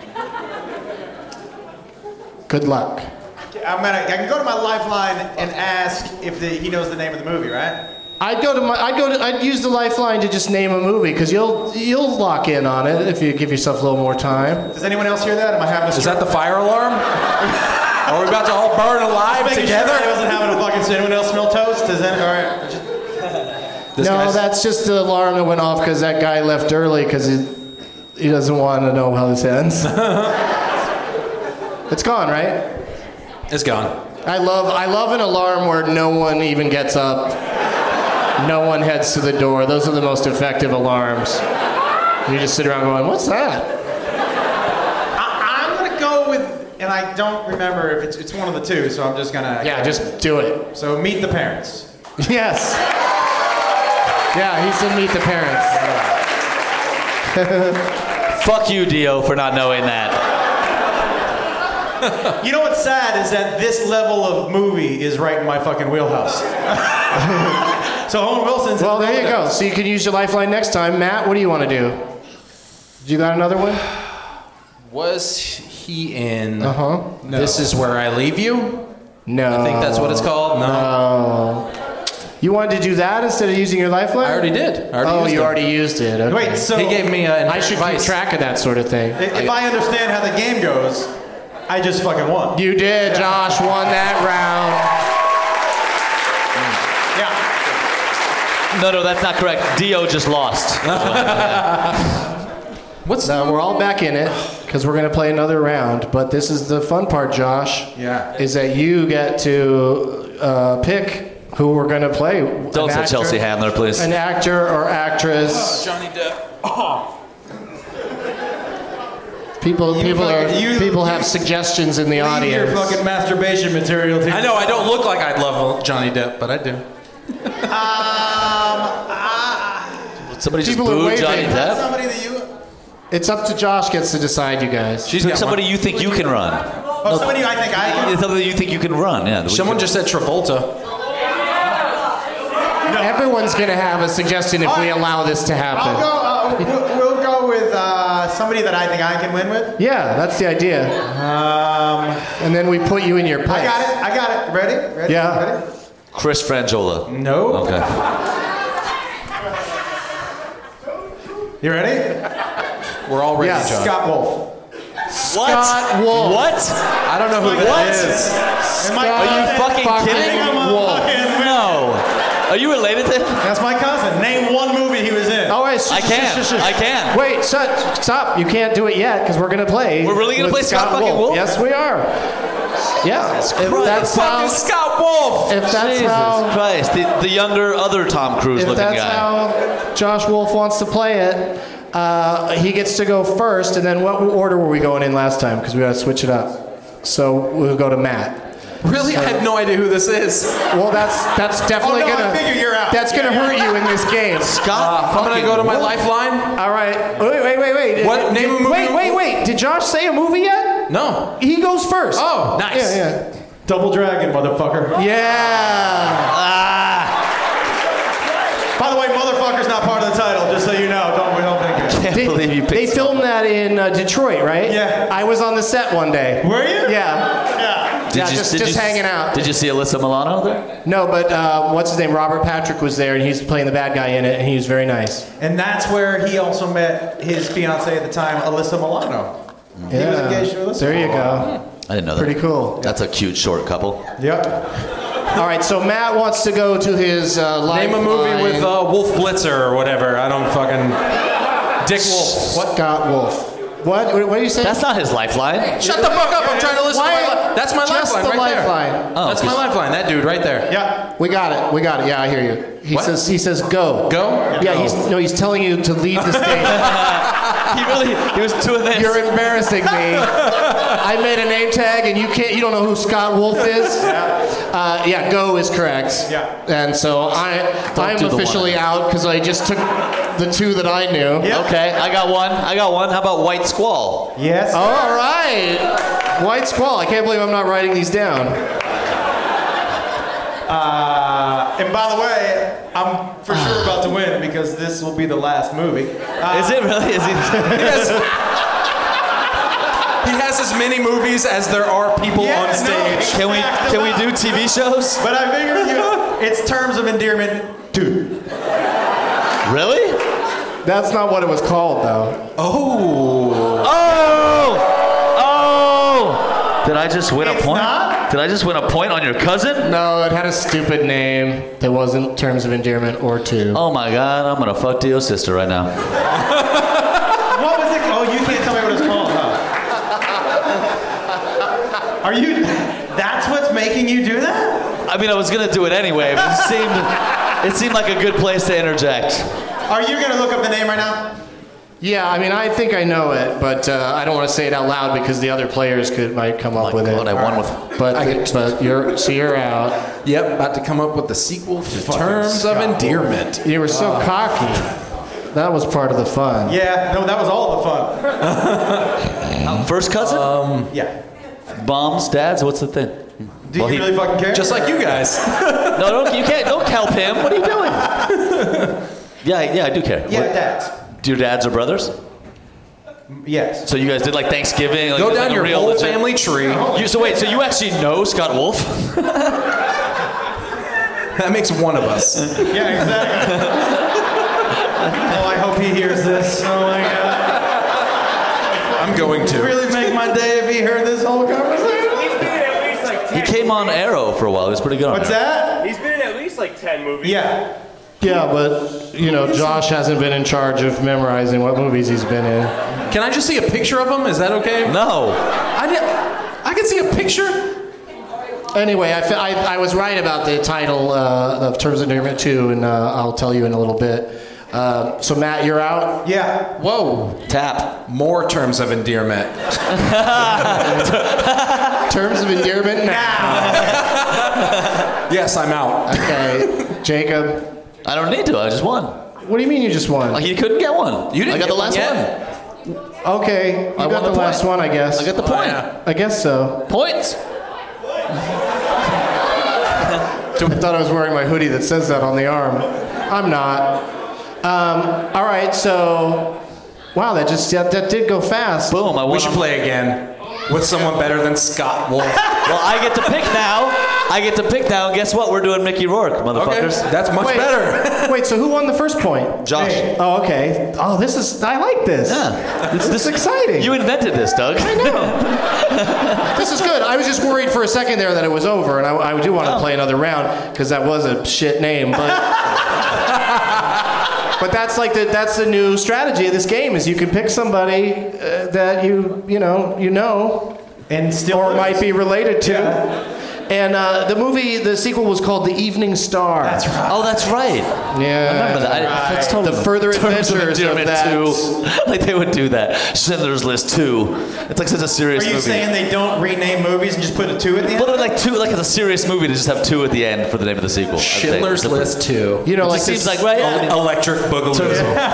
Good luck. I'm gonna, I can go to my lifeline and ask if the, he knows the name of the movie, right? I'd go to my. I'd go to. I'd use the lifeline to just name a movie because you'll you'll lock in on it if you give yourself a little more time. Does anyone else hear that? Am I having a Is that the fire alarm? Are we about to all burn alive Making together? Sure I wasn't having a fucking. Does anyone else smell toast? Does any, all right. Just, This no, guy's- that's just the alarm that went off because that guy left early because he he doesn't want to know how this ends. It's gone, right? It's gone. I love I love an alarm where no one even gets up. No one heads to the door. Those are the most effective alarms. You just sit around going, what's that? I, I'm going to go with, and I don't remember if it's it's one of the two, so I'm just going to... Yeah, just do it. So Meet the Parents. Yes. Yeah, he said Meet the Parents. Fuck you, Dio, for not knowing that. You know what's sad is that this level of movie is right in my fucking wheelhouse. So Owen Wilson's... Well, there you go. So you can use your lifeline next time. Matt, what do you want to do? You got another one? Was he in Uh-huh. This Is Where I Leave You? No. I think that's what it's called. No. No. You wanted to do that instead of using your lifeline? I already did. I already oh, used you it. already used it. Okay. Wait, so... He gave me a... I should keep track of that sort of thing. If I understand how the game goes, I just fucking won. You did. Josh won that round. Yeah. No, no, that's not correct. Dio just lost. What's now, we're all back in it because we're going to play another round. But this is the fun part, Josh. Yeah. Is that you get to uh, pick who we're going to play. Don't say Chelsea Handler, please. An actor or actress. Oh, Johnny Depp. Oh. People, You people fucking- are. you- people have suggestions in the Leave audience. your fucking masturbation material to... I know, I don't look like I'd love Johnny Depp, but I do. Um, Somebody just People are booed waving. Johnny Depp. somebody that you... It's up to Josh gets to decide, you guys. She's Pick got somebody one. you think you can run. Oh, somebody I think I can... It's somebody you think you can run, yeah. Someone just said Travolta. Everyone's going to have a suggestion if we allow this to happen. I'll go... Uh, we'll, we'll go with uh, somebody that I think I can win with. Yeah, that's the idea. Um, And then we put you in your place. I got it. I got it. Ready? Ready? Yeah. Ready? Chris Frangiola. No. Okay. You ready? We're all ready, Yeah. John. Scott Wolf. Scott Wolf. What? I don't know who that What? is. Am I Are you fucking fucking kidding? I'm a Wolf. fucking- No. Are you related to him? That's my cousin. Name one movie he was in. Oh, wait, sh- I sh- can. sh- sh- I can. Wait, shut, stop. You can't do it yet because we're going to play. We're really gonna with play Scott fucking Wolf? Yes, we are. Yeah. If that's how, Fucking Scott Wolf. if that's Jesus how, Christ. The, the younger, other Tom Cruise if looking that's guy. how Josh Wolf wants to play it, uh, he gets to go first. And then what order were we going in last time? Because we got to switch it up. So we'll go to Matt. Really? I have no idea who this is. Well, that's that's definitely Oh, no, I gonna. figure you're out. That's gonna Yeah, hurt you're you in this game. Scott I'm gonna fucking go to my Wolf? lifeline. All right. Wait, wait, wait, wait. What? Name a movie. Wait, wait, wait. Did Josh say a movie yet? No. He goes first. Oh, nice. Yeah, yeah. Double Dragon, motherfucker. Yeah. Ah. By the way, motherfucker's not part of the title, just so you know. Don't, don't think it. Can't They, believe you picked they filmed someone. that in uh, Detroit, right? Yeah. I was on the set one day. Were you? Yeah. Yeah. Did yeah, you, just, did just you, hanging out. Did you see Alyssa Milano there? No, but uh, what's his name? Robert Patrick was there, and he's playing the bad guy in it, and he was very nice. And that's where he also met his fiancee at the time, Alyssa Milano. He was engaged to Alyssa. There you go. I didn't know that. Pretty cool. That's a cute short couple. Yep. All right, so Matt wants to go to his uh, Name a movie with uh, Wolf Blitzer or whatever. I don't fucking. Dick Wolf. What? Scott Wolf. What? What do you say? That's not his lifeline. Shut the fuck up! I'm trying to listen Why- to my. Li- That's my just lifeline the right lifeline. there. Oh, That's my lifeline. That dude right there. Yeah. We got it. We got it. Yeah, I hear you. He What? says. He says go. Go? Yeah. He's no. He's telling you to leave the stage. He really, he was doing this. You're embarrassing me. I made a name tag, and you can't. You don't know who Scott Wolf is. Uh, yeah. Go is correct. Yeah. And so I. I'm do the officially one. out because I just took the two that I knew. Yeah. Okay, I got one. I got one. How about White Squall? Yes. Oh, all right. White Squall. I can't believe I'm not writing these down. Uh, and by the way, I'm for sure about to win because this will be the last movie. Uh, Is it really? Is he? Yes. He has as many movies as there are people Yeah, on no, stage. Can we Stacked can we them do up. T V shows? But I figured you, it's terms of endearment, dude. Really? That's not what it was called, though. Oh. Oh! Oh! Did I just win It's a point? not? Did I just win a point on your cousin? No, it had a stupid name that wasn't terms of endearment or two. Oh my God! I'm gonna fuck Dio's sister right now. What was it? Oh, you can't tell me what it's called, huh? Are you? That's what's making you do that? I mean, I was gonna do it anyway, but it seemed it seemed like a good place to interject. Are you gonna look up the name right now? Yeah, I mean, I think I know it, but uh, I don't want to say it out loud because the other players could might come up with God, it. I won with. But the, but you're so you're out. Yep, about to come up with the sequel to Terms of Endearment. You were so cocky. That was part of the fun. Yeah, no, that was all the fun. First cousin? Um, yeah. Moms, dads, what's the thing? Do well, you he, really fucking care? Just like you guys. No, don't, you can't. Don't help him. What are you doing? Yeah, yeah, I do care. Yeah, what, dads. Do your dads or brothers? Yes. So you guys did like Thanksgiving? Like, Go down like your real whole legit... family tree. You, so wait, so you actually know Scott Wolf? That makes one of us. Yeah, exactly. Oh, I hope he hears this. Oh my God. I'm going to. It would really make my day if he heard this whole conversation. He's been in at least like ten He came on Arrow for a while. He was pretty good on What's Arrow. that? He's been in at least like ten movies. Yeah. Yeah, but, you know, Josh hasn't been in charge of memorizing what movies he's been in. Can I just see a picture of him? Is that okay? No. I, did, I can see a picture. Anyway, I, I, I was right about the title uh, of Terms of Endearment two, and uh, I'll tell you in a little bit. Uh, so, Matt, you're out? Yeah. Whoa. Tap. More Terms of Endearment. Terms of Endearment now. Yes, I'm out. Okay. Jacob? I don't need to. I just won. What do you mean you just won? Like, you couldn't get one. You didn't I got get the last one. one. Okay, you I got won the, the last point. one, I guess. I got the point. Oh, yeah. I guess so. Points. I thought I was wearing my hoodie that says that on the arm. I'm not. Um, all right, so wow, that just that, that did go fast. Boom! I won. We should play again with someone better than Scott Wolf. Well, I get to pick now. I get to pick now. And guess what? We're doing Mickey Rourke, motherfuckers. Okay, that's much wait, better. Wait, so who won the first point? Josh. Hey. Oh, okay. Oh, this is. I like this. Yeah. This, this is exciting. You invented this, Doug. I know. This is good. I was just worried for a second there that it was over, and I, I do want to Oh. play another round because that was a shit name, but. But that's like the that's the new strategy of this game is you can pick somebody uh, that you you know you know and still or lose. might be related to. Yeah. And uh, the movie, the sequel was called The Evening Star. That's right. Oh, that's right. Yeah. I remember that. I, that's totally The further Terms adventures of Endearment that. two. Like they would do that. Schindler's List two. It's like such a serious Are you movie. saying they don't rename movies and just put a two at the end? Well, they're like two, like it's a serious movie to just have two at the end for the name of the sequel. Schindler's List two. You know, It like just seems this- like right. Yeah. Electric Boogaloo.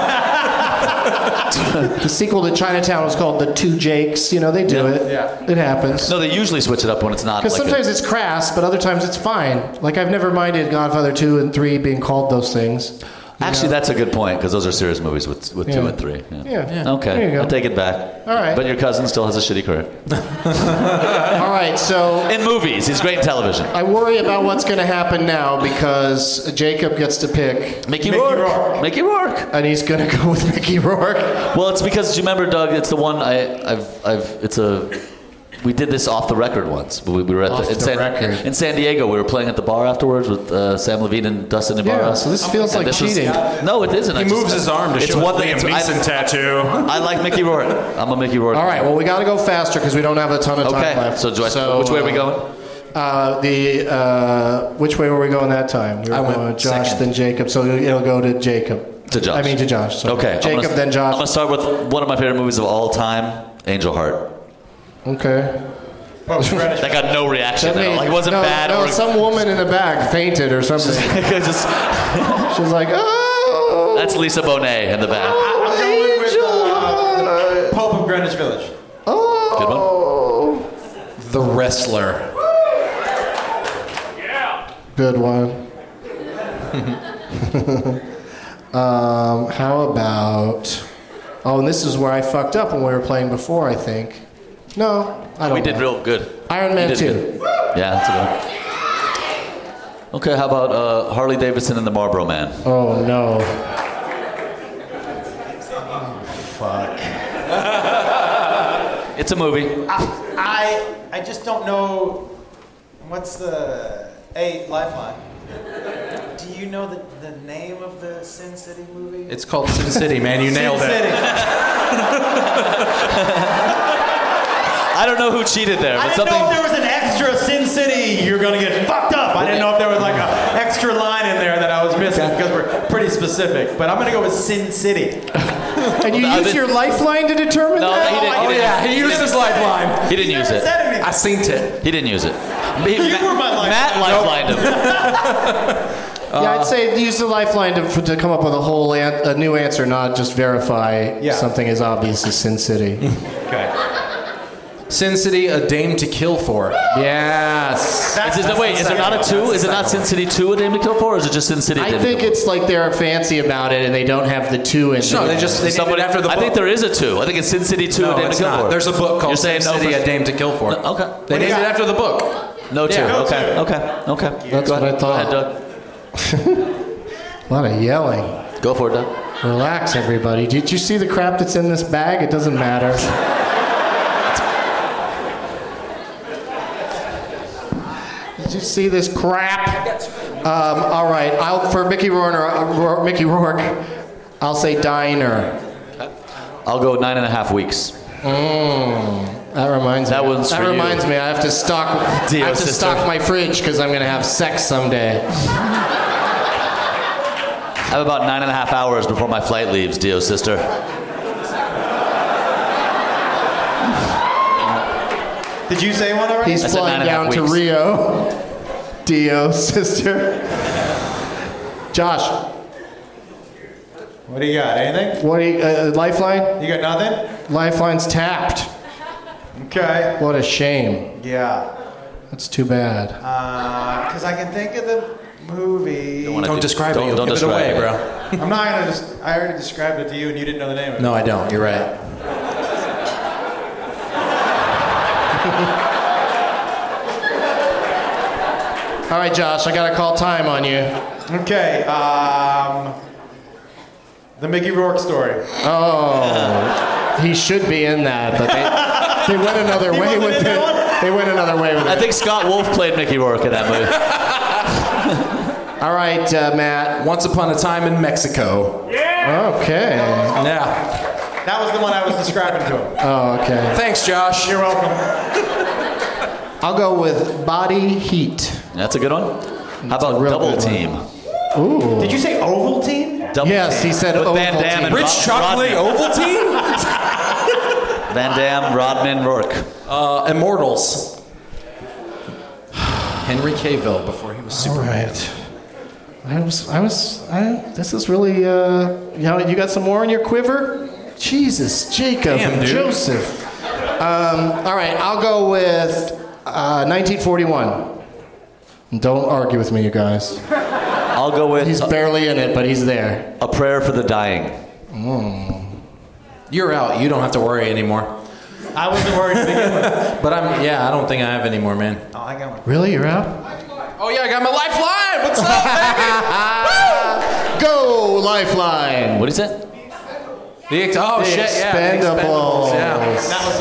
The sequel to Chinatown was called The Two Jakes. You know, they do Yeah. it. Yeah. It happens. No, they usually switch it up when it's not. Because Like sometimes a, it's crass, but other times it's fine. Like I've never minded Godfather two and three being called those things. actually, that's a good point because those are serious movies with with two Yeah. and three. Yeah. Yeah. Okay, There you go. I'll take it back. All right. But your cousin still has a shitty career. All right, so In movies, he's great in television. I worry about what's going to happen now because Jacob gets to pick, Mickey, Mickey Rourke. Rourke. Mickey Rourke. and he's going to go with Mickey Rourke. Well, it's because do you remember, Doug? It's the one I, I've, I've. It's a. We did this off the record once. We, we were at Off the, in, the San, record. in San Diego. We were playing at the bar afterwards with uh, Sam Levine and Dustin Ibarra. Yeah, so this feels And like this was- cheating. no, it isn't. He I just- moves his arm to it's show one his thing. Liam it's- Neeson tattoo. I, I like Mickey Rourke. I'm a Mickey Rourke. All right, well, we got to go faster because we don't have a ton of time Okay. left. So, do I, which way are we uh, going? Uh, the uh, which way were we going that time? We were I went going Josh, second. then Jacob. So it'll go to Jacob. To Josh. I mean to Josh. Sorry. Okay. I'm Jacob, gonna- then Josh. I'm gonna start with one of my favorite movies of all time, Angel Heart. Okay. That got no reaction. That at all. mean- Like it wasn't no, bad. No, or some woman in the back fainted or something. just, She was like, oh. that's Lisa Bonet in the back. I'm going with uh, Pope of Greenwich Village. Oh. The Wrestler. Good one. um, how about? Oh, and this is where I fucked up when we were playing before. I think. No, I don't. We did know. real good. Iron You Man did two. good. Yeah, that's a good one. Okay, how about uh, Harley Davidson and the Marlboro Man? Oh no. Fuck. It's a movie. I, I I just don't know what's the a lifeline. Do you know the, the name of the Sin City movie? It's called Sin City, man. You nailed Sin it. City. I don't know who cheated there, but I didn't something. know if there was an extra Sin City, you're gonna get fucked up. I didn't know if there was like an extra line in there that I was missing because we're pretty specific. But I'm gonna go with Sin City. And you use your lifeline to determine No, that? he didn't. Oh, yeah, he used his lifeline. He didn't use it. I seen it. He didn't use it. He- You were my lifeline. Matt lifelined him. Yeah, I'd say use the lifeline to, to come up with a whole an, a new answer, not just verify Yeah. something as obvious as Sin City. Okay. Sin City, A Dame to Kill For. Yes. Is it, wait, is it not a two? Is it not Sin City two, A Dame to Kill For, or is it just Sin City? A I Dame to think Kill it's like they're fancy about it and they don't have the two in No, there. they just they Somebody, named it after the book. I think there is a two. I think it's Sin City two, No, A Dame it's to Kill not. For. There's a book called You're saying Sin no City, for- A Dame to Kill For. No, okay. They named it after the book. No two. Yeah. Okay. Okay. Okay. That's Go what ahead. I thought. Go ahead, Doug. A lot of yelling. Go for it, Doug. Relax, everybody. Did you see the crap that's in this bag? It doesn't matter. Did you see this crap? Um, all right. I'll, for Mickey Rourke, uh, Mickey Rourke, I'll say diner. I'll go nine and a half weeks. Mm, that reminds That me. one's that for you. reminds me. I have to stock. I Dio have to sister. stock my fridge because I'm gonna have sex someday. I have about nine and a half hours before my flight leaves, Dio sister. Did you say one already? He's I said nine flying and a half down to weeks. Rio. Dio, sister. Josh, What do you got? Anything? what? Do you, uh, lifeline? You got nothing? Lifeline's tapped. Okay. What a shame. Yeah. That's too bad. Because I can think of the movie. wanna Don't do- describe don't- it. You'll don't give it describe away, it. bro. I'm not gonna. Just, I already described it to you, and you didn't know the name of it. No, I don't. You're right. All right, Josh, I gotta call time on you. Okay. Um, the Mickey Rourke story. Oh, he should be in that, but they, they went another He way wasn't with in it. that They went another way with I it. think Scott Wolf played Mickey Rourke in that movie. All right, uh, Matt. Once Upon a Time in Mexico. Okay. Yeah. That was the one I was describing to him. Oh, okay. Thanks, Josh. You're welcome. I'll go with Body Heat. That's a good one. How about a real Double good one. Team? Ooh. Did you say Oval Team? Double Yes, Team. he said With Oval Van Damme Team. and Rich Rod- Chocolate Rodman. Ovaltine? Van Damme, Rodman, Rourke. Uh, Immortals. Henry Cavill before he was All Superman. right. I was, I was, I, this is really, uh, you know, you got some more in your quiver? Jesus, Jacob Damn, and dude. Joseph. Um, all right, I'll go with uh, nineteen forty-one. Don't argue with me, you guys. I'll go with He's a, barely in it, but he's there. a Prayer for the Dying. You're out. You don't have to worry anymore. I wasn't worried to begin with. But I'm, yeah, I don't think I have any more, man. Oh, I got one. Really, you're out? Oh, yeah, I got my lifeline. What's up, baby? Go, Lifeline. What is that? The ex- oh, The shit, yeah. the Expendables. Yeah. That was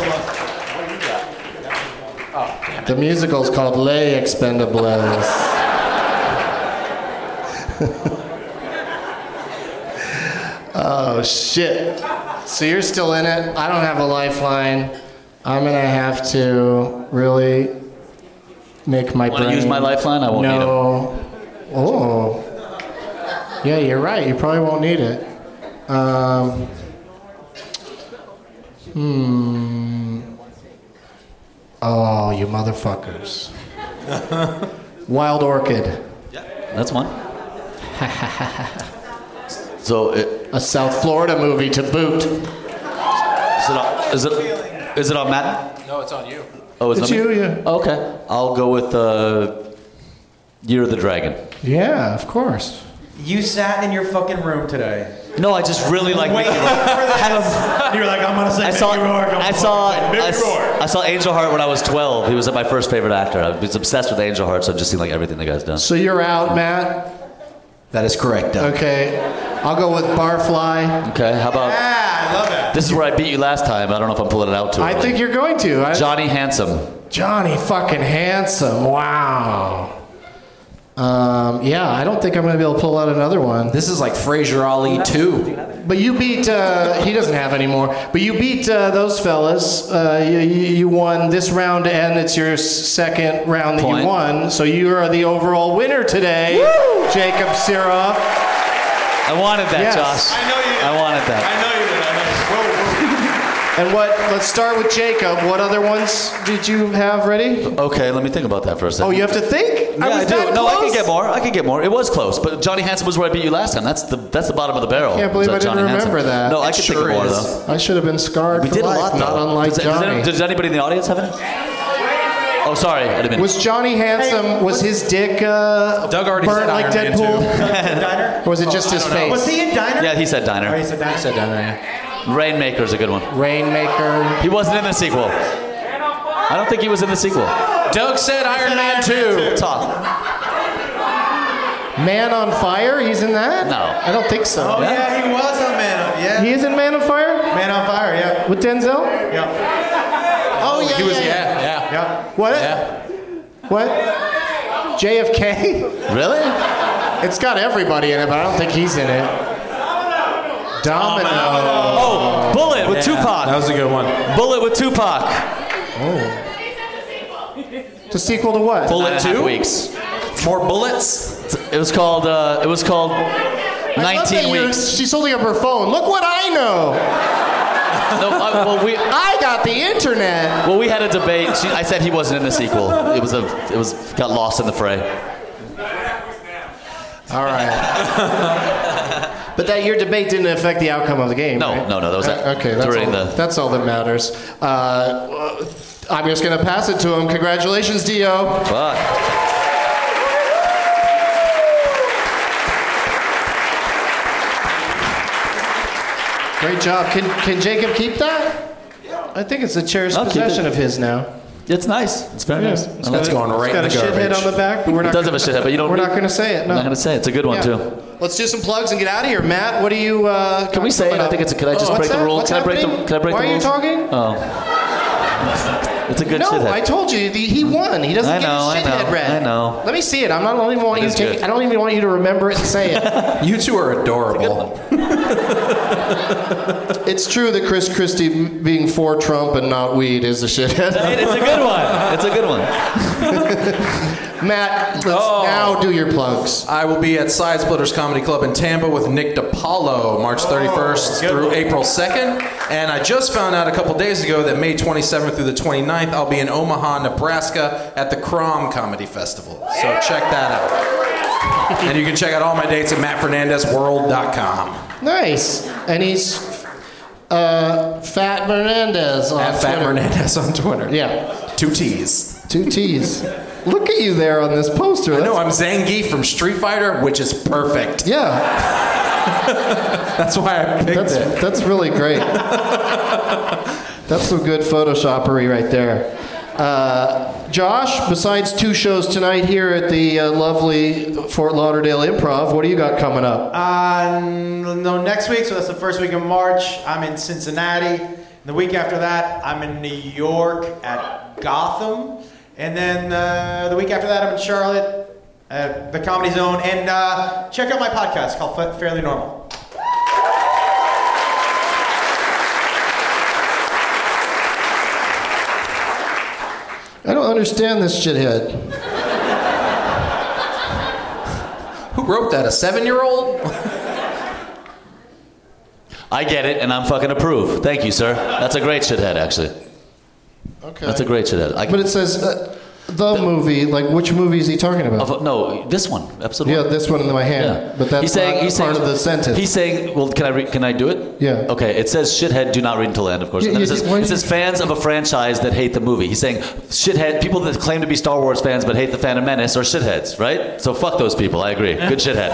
the one. The musical's called Les Expendables. Oh, shit. So you're still in it. I don't have a lifeline. I'm going to have to really make my Wanna brain... use my lifeline? I won't need no. Oh. Yeah, you're right. You probably won't need it. Um, hmm. Oh, you motherfuckers. Wild Orchid. That's one. So, it, A South Florida movie to boot. is it on, is it, is it on Matt? No, it's on you. Oh, it's, It's on me? you, yeah. Okay. I'll go with uh, Year of the Dragon. Yeah, of course. You sat in your fucking room today. No, I just really like Wait Mickey Rourke. You were like, I'm gonna say I Mickey saw, Rourke. I'm I gonna saw, say I, Mickey s- Rourke. I saw Angel Heart when I was twelve. He was my first favorite actor. I was obsessed with Angel Heart, so I've just seen like everything the guy's done. So you're out, Matt? That is correct, Doug. Okay. I'll go with Barfly. Okay, how about Ah, I love that. this is where I beat you last time. I don't know if I'm pulling it out too I early. think you're going to. I, Johnny Handsome. Johnny fucking Handsome. Wow. Um, yeah, I don't think I'm going to be able to pull out another one. This is like Fraser Ali two. But you beat, uh, he doesn't have any more, but you beat uh, those fellas. Uh, you, you won this round, and it's your second round that Point. you won. So you are the overall winner today, Woo! Jacob Siroff. I wanted that, Yes. Josh. I know you did. I wanted that. I know you did. I know. Whoa, whoa. And what, let's start with Jacob. What other ones did you have ready? Okay, let me think about that for a second. Oh, you have to think? Yeah, I, was do. that No, I close? could get more. I could get more. It was close, but Johnny Hansen was where I beat you last time. That's the that's the bottom of the barrel. Can't believe Was I that didn't Johnny remember Hansen? that. No, I It could sure think of more is. though. I should have been scarred We for did a life, lot though. not unlike does, Johnny. Does, does anybody in the audience have any? Oh, sorry, I didn't mean. Was Johnny Handsome, was his dick uh, Doug already burnt said like Iron Man Deadpool? Diner? Or was it just his face? Was he in Diner? Yeah, he said Diner. Oh, he said Diner. I said down there, yeah. Rainmaker's a good one. Rainmaker. He wasn't in the sequel. I don't think he was in the sequel. Doug said Iron Man two. Talk. Man on Fire? He's in that? No. I don't think so. Oh, yeah, he was on Man on Yeah. He is in Man on Fire? Man on Fire, yeah. With Denzel? Yeah. Oh, yeah, He was, yeah, yeah, yeah. Yeah. What? Yeah. What? J F K? Really? It's got everybody in it, but I don't think he's in it. Domino. Oh, Bullet with Yeah, Tupac. That was a good one. Bullet with Tupac. Oh. It's a sequel to what? Bullet Nine and a two half weeks. More bullets. It was called. Uh, it was called. I love that nineteen you're- weeks. She's holding up her phone. Look what I know. No, uh, well, we. I got the internet. Well, we had a debate. She, I said he wasn't in the sequel. It was a. It was got lost in the fray. All right. But that your debate didn't affect the outcome of the game. No, right? no, no. That was Uh, okay. That's during all, the. that's all that matters. Uh, I'm just gonna pass it to him. Congratulations, Dio. Fuck. Great job. Can can Jacob keep that? I think it's a cherished I'll keep possession it. of his now. It's nice. It's very Yeah, nice. it's I got like a- it. going right It's got in a the shithead garbage. on the back, but we're It not. does gonna, have a shithead, but you don't. We're read- not going to say it. No. I'm not going to say it. It's a good one Yeah. too. Let's do some plugs and get out of here. Matt, what do you? Uh, Can we say it? I think it's. A, can I just Oh, break what's the that? rule? What's Can I break the? happening? Can I break Why the are you rules? talking? Oh. It's a good No, shithead. I told you the, he won. He doesn't I get know, I his shithead know, red. I know. Let me see it. I'm not, I don't even want It you is to take. good. I don't even want you to remember it and say it. You two are adorable. It's true that Chris Christie m- being for Trump and not weed is a shithead. It- It's a good one. It's a good one. Matt, let's Oh. now do your plugs. I will be at Side Splitters Comedy Club in Tampa with Nick DiPaolo March thirty-first through April second. And I just found out a couple days ago that May twenty-seventh through the twenty-ninth, I'll be in Omaha, Nebraska at the Crom Comedy Festival. So check that out. And you can check out all my dates at matt fernandez world dot com. Nice. And he's uh, Fat Hernandez on At Fat Twitter. Hernandez on Twitter. Yeah. Two T's. Two T's. Look at you there on this poster. I know, That's- I'm Zangief from Street Fighter, which is perfect. Yeah. That's why I picked That's it. that's really great. That's some good Photoshoppery right there. Uh, Josh, besides two shows tonight here at the uh, lovely Fort Lauderdale Improv, what do you got coming up? Uh, no, next week, so that's the first week of March, I'm in Cincinnati. The week after that, I'm in New York at Gotham. And then uh, the week after that, I'm in Charlotte at the Comedy Zone. And uh, check out my podcast called Fa- Fairly Normal. I don't understand this shithead. Who wrote that? A seven-year-old? I get it, and I'm fucking approve. Thank you, sir. That's a great shithead, actually. Okay. That's a great shithead. I, But it says uh, the movie. Like, which movie is he talking about? of- no, this one, episode Yeah, one. this one in my hand. Yeah. But that's he's saying, not he's part saying, of the sentence. He's saying, well, can I re- can I do it? Yeah. Okay, it says shithead, do not read until the end, of course. Yeah, And then it yeah, says, why it did says you- fans of a franchise that hate the movie. He's saying shithead, people that claim to be Star Wars fans but hate the Phantom Menace are shitheads, right? So fuck those people, I agree. Good shithead.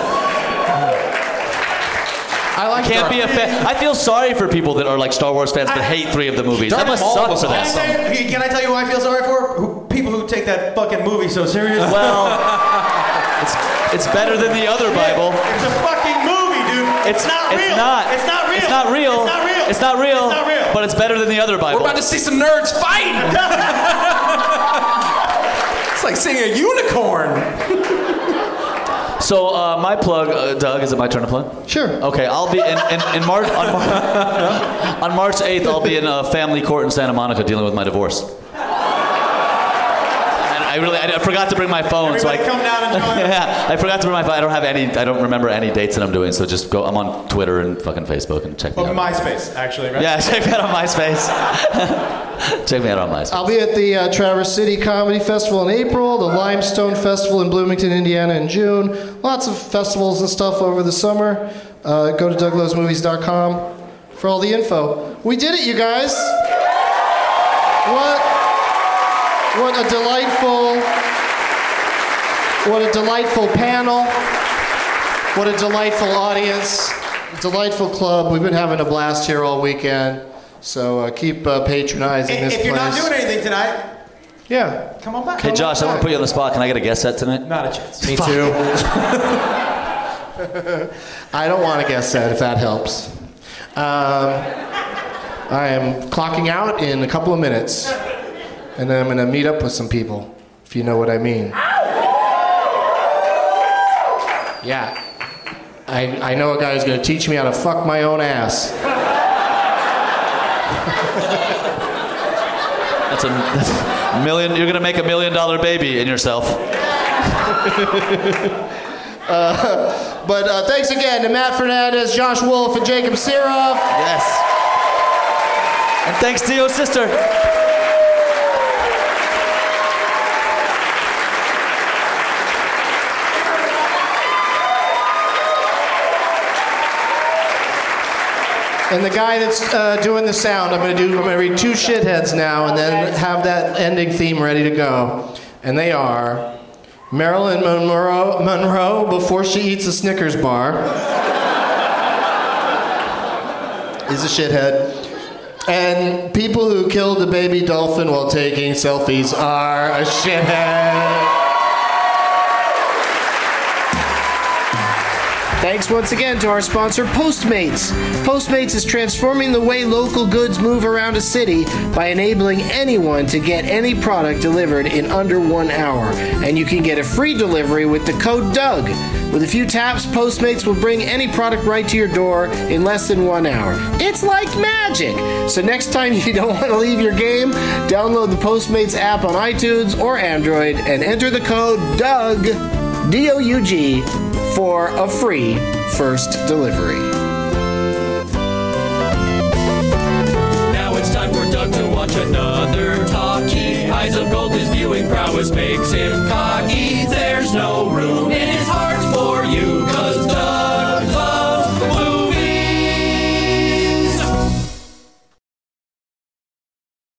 I like Can't Darth- be a fan. I feel sorry for people that are like Star Wars fans but hate three of the movies. That Darth must Maul suck was for Can I, them. tell you, can I tell you who I feel sorry for? Who, people who take that fucking movie so serious. Well, it's, it's better than the other Bible. It's a fucking movie, dude. It's, not it's real. Not. It's not real. It's not real. It's not real. It's not real. It's not real. But it's better than the other Bible. We're about to see some nerds fight! It's like seeing a unicorn. So uh, my plug, uh, Doug, is it my turn to plug? Sure. Okay, I'll be in, in, in March on, Mar- on March eighth. I'll be in a family court in Santa Monica dealing with my divorce. And I really, I, I forgot to bring my phone, Everybody so I come down and join us. yeah, I forgot to bring my phone. I don't have any. I don't remember any dates that I'm doing. So just go. I'm on Twitter and fucking Facebook and check me Oh, out. MySpace, actually, right? Yeah, check me out on MySpace. Check me out on MySpace. I'll be at the uh, Traverse City Comedy Festival in April, the Limestone Festival in Bloomington, Indiana in June. Lots of festivals and stuff over the summer. Uh, go to doug loves movies dot com for all the info. We did it, you guys. What, what a delightful, what a delightful panel. What a delightful audience. Delightful club. We've been having a blast here all weekend. So uh, keep uh, patronizing If, this if you're place. not doing anything tonight, Yeah. come on back. Hey Josh, I want to put you on the spot. Can I get a guest set tonight? Not a chance. Me too. I don't want to guess that if that helps. Um, I am clocking out in a couple of minutes, and then I'm going to meet up with some people, if you know what I mean. Yeah. I, I know a guy who's going to teach me how to fuck my own ass. That's a, that's a million. You're gonna make a million dollar baby in yourself. uh, but uh, thanks again to Matt Fernandez, Josh Wolf, and Jacob Siroff. Yes. And thanks to your sister. And the guy that's uh, doing the sound, I'm gonna do. I'm gonna read two shitheads now, and then have that ending theme ready to go. And they are Marilyn Monroe, Monroe before she eats a Snickers bar. Is a shithead. And people who killed a baby dolphin while taking selfies are a shithead. Thanks once again to our sponsor, Postmates. Postmates is transforming the way local goods move around a city by enabling anyone to get any product delivered in under one hour. And you can get a free delivery with the code Doug. With a few taps, Postmates will bring any product right to your door in less than one hour. It's like magic! So next time you don't want to leave your game, download the Postmates app on iTunes or Android and enter the code Doug, D O U G, for a free first delivery. Now it's time for Doug to watch another talkie. Eyes of gold, his viewing prowess makes him cocky. There's no room